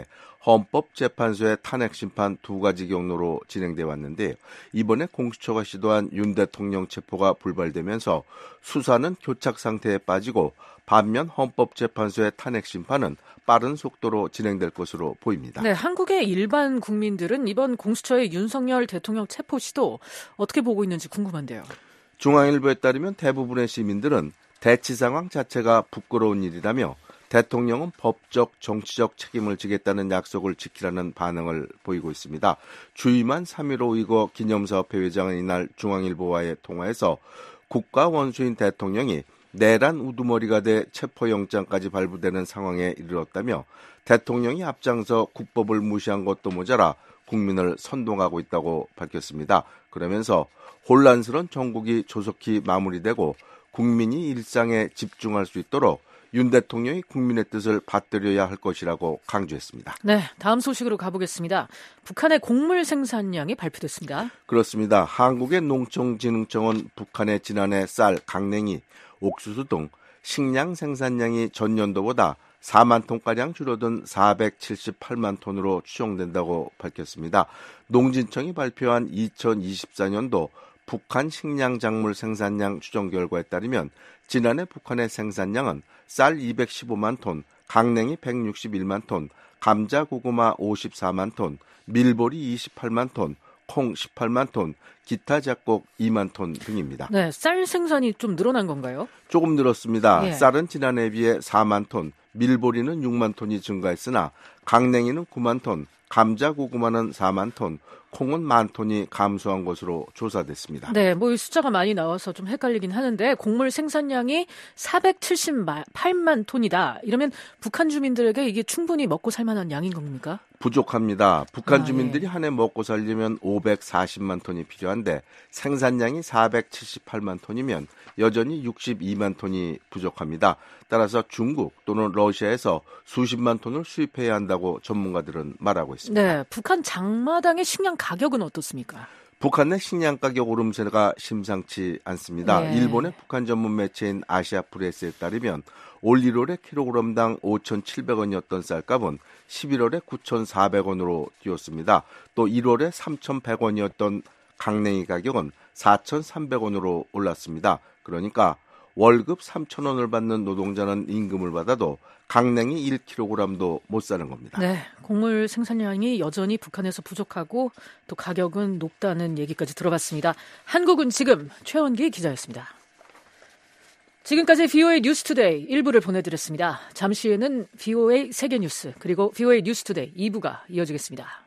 헌법재판소의 탄핵심판 2가지 경로로 진행돼 왔는데 이번에 공수처가 시도한 윤 대통령 체포가 불발되면서 수사는 교착 상태에 빠지고 반면 헌법재판소의 탄핵심판은 빠른 속도로 진행될 것으로 보입니다. 네, 한국의 일반 국민들은 이번 공수처의 윤석열 대통령 체포 시도 어떻게 보고 있는지 궁금한데요. 중앙일보에 따르면 대부분의 시민들은 대치 상황 자체가 부끄러운 일이라며 대통령은 법적, 정치적 책임을 지겠다는 약속을 지키라는 반응을 보이고 있습니다. 주이만 3.15 위거 기념사업회 회장은 이날 중앙일보와의 통화에서 국가 원수인 대통령이 내란 우두머리가 돼 체포영장까지 발부되는 상황에 이르렀다며 대통령이 앞장서 국법을 무시한 것도 모자라 국민을 선동하고 있다고 밝혔습니다. 그러면서 혼란스러운 정국이 조속히 마무리되고 국민이 일상에 집중할 수 있도록 윤 대통령이 국민의 뜻을 받들여야 할 것이라고 강조했습니다. 네, 다음 소식으로 가보겠습니다. 북한의 곡물 생산량이 발표됐습니다. 그렇습니다. 한국의 농촌진흥청은 북한의 지난해 쌀, 강냉이, 옥수수 등 식량 생산량이 전년도보다 4만 톤가량 줄어든 478만 톤으로 추정된다고 밝혔습니다. 농진청이 발표한 2024년도 북한 식량 작물 생산량 추정 결과에 따르면 지난해 북한의 생산량은 쌀 215만 톤, 강냉이 161만 톤, 감자, 고구마 54만 톤, 밀보리 28만 톤, 콩 18만 톤, 기타 작곡 2만 톤 등입니다. 네, 쌀 생산이 좀 늘어난 건가요? 조금 늘었습니다. 예. 쌀은 지난해에 비해 4만 톤, 밀보리는 6만 톤이 증가했으나 강냉이는 9만 톤, 감자, 고구마는 4만 톤, 콩은 10,000톤이 감소한 것으로 조사됐습니다. 네, 뭐 이 숫자가 많이 나와서 좀 헷갈리긴 하는데 곡물 생산량이 478만 톤이다. 이러면 북한 주민들에게 이게 충분히 먹고 살 만한 양인 겁니까? 부족합니다. 북한 주민들이 한 해 먹고 살려면 540만 톤이 필요한데 생산량이 478만 톤이면 여전히 62만 톤이 부족합니다. 따라서 중국 또는 러시아에서 수십만 톤을 수입해야 한다고 전문가들은 말하고 있습니다. 네, 북한 장마당의 식량 가격은 어떻습니까? 북한 내 식량 가격 오름세가 심상치 않습니다. 네. 일본의 북한 전문 매체인 아시아프레스에 따르면 올 1월에 킬로그램당 5,700원이었던 쌀값은 11월에 9,400원으로 뛰었습니다. 또 1월에 3,100원이었던 강냉이 가격은 4,300원으로 올랐습니다. 그러니까 월급 3,000원을 받는 노동자는 임금을 받아도 강냉이 1kg도 못 사는 겁니다. 네, 곡물 생산량이 여전히 북한에서 부족하고 또 가격은 높다는 얘기까지 들어봤습니다. 한국은 지금 최원기 기자였습니다. 지금까지 VOA 뉴스투데이 1부를 보내드렸습니다. 잠시 후에는 VOA 세계뉴스 그리고 VOA 뉴스투데이 2부가 이어지겠습니다.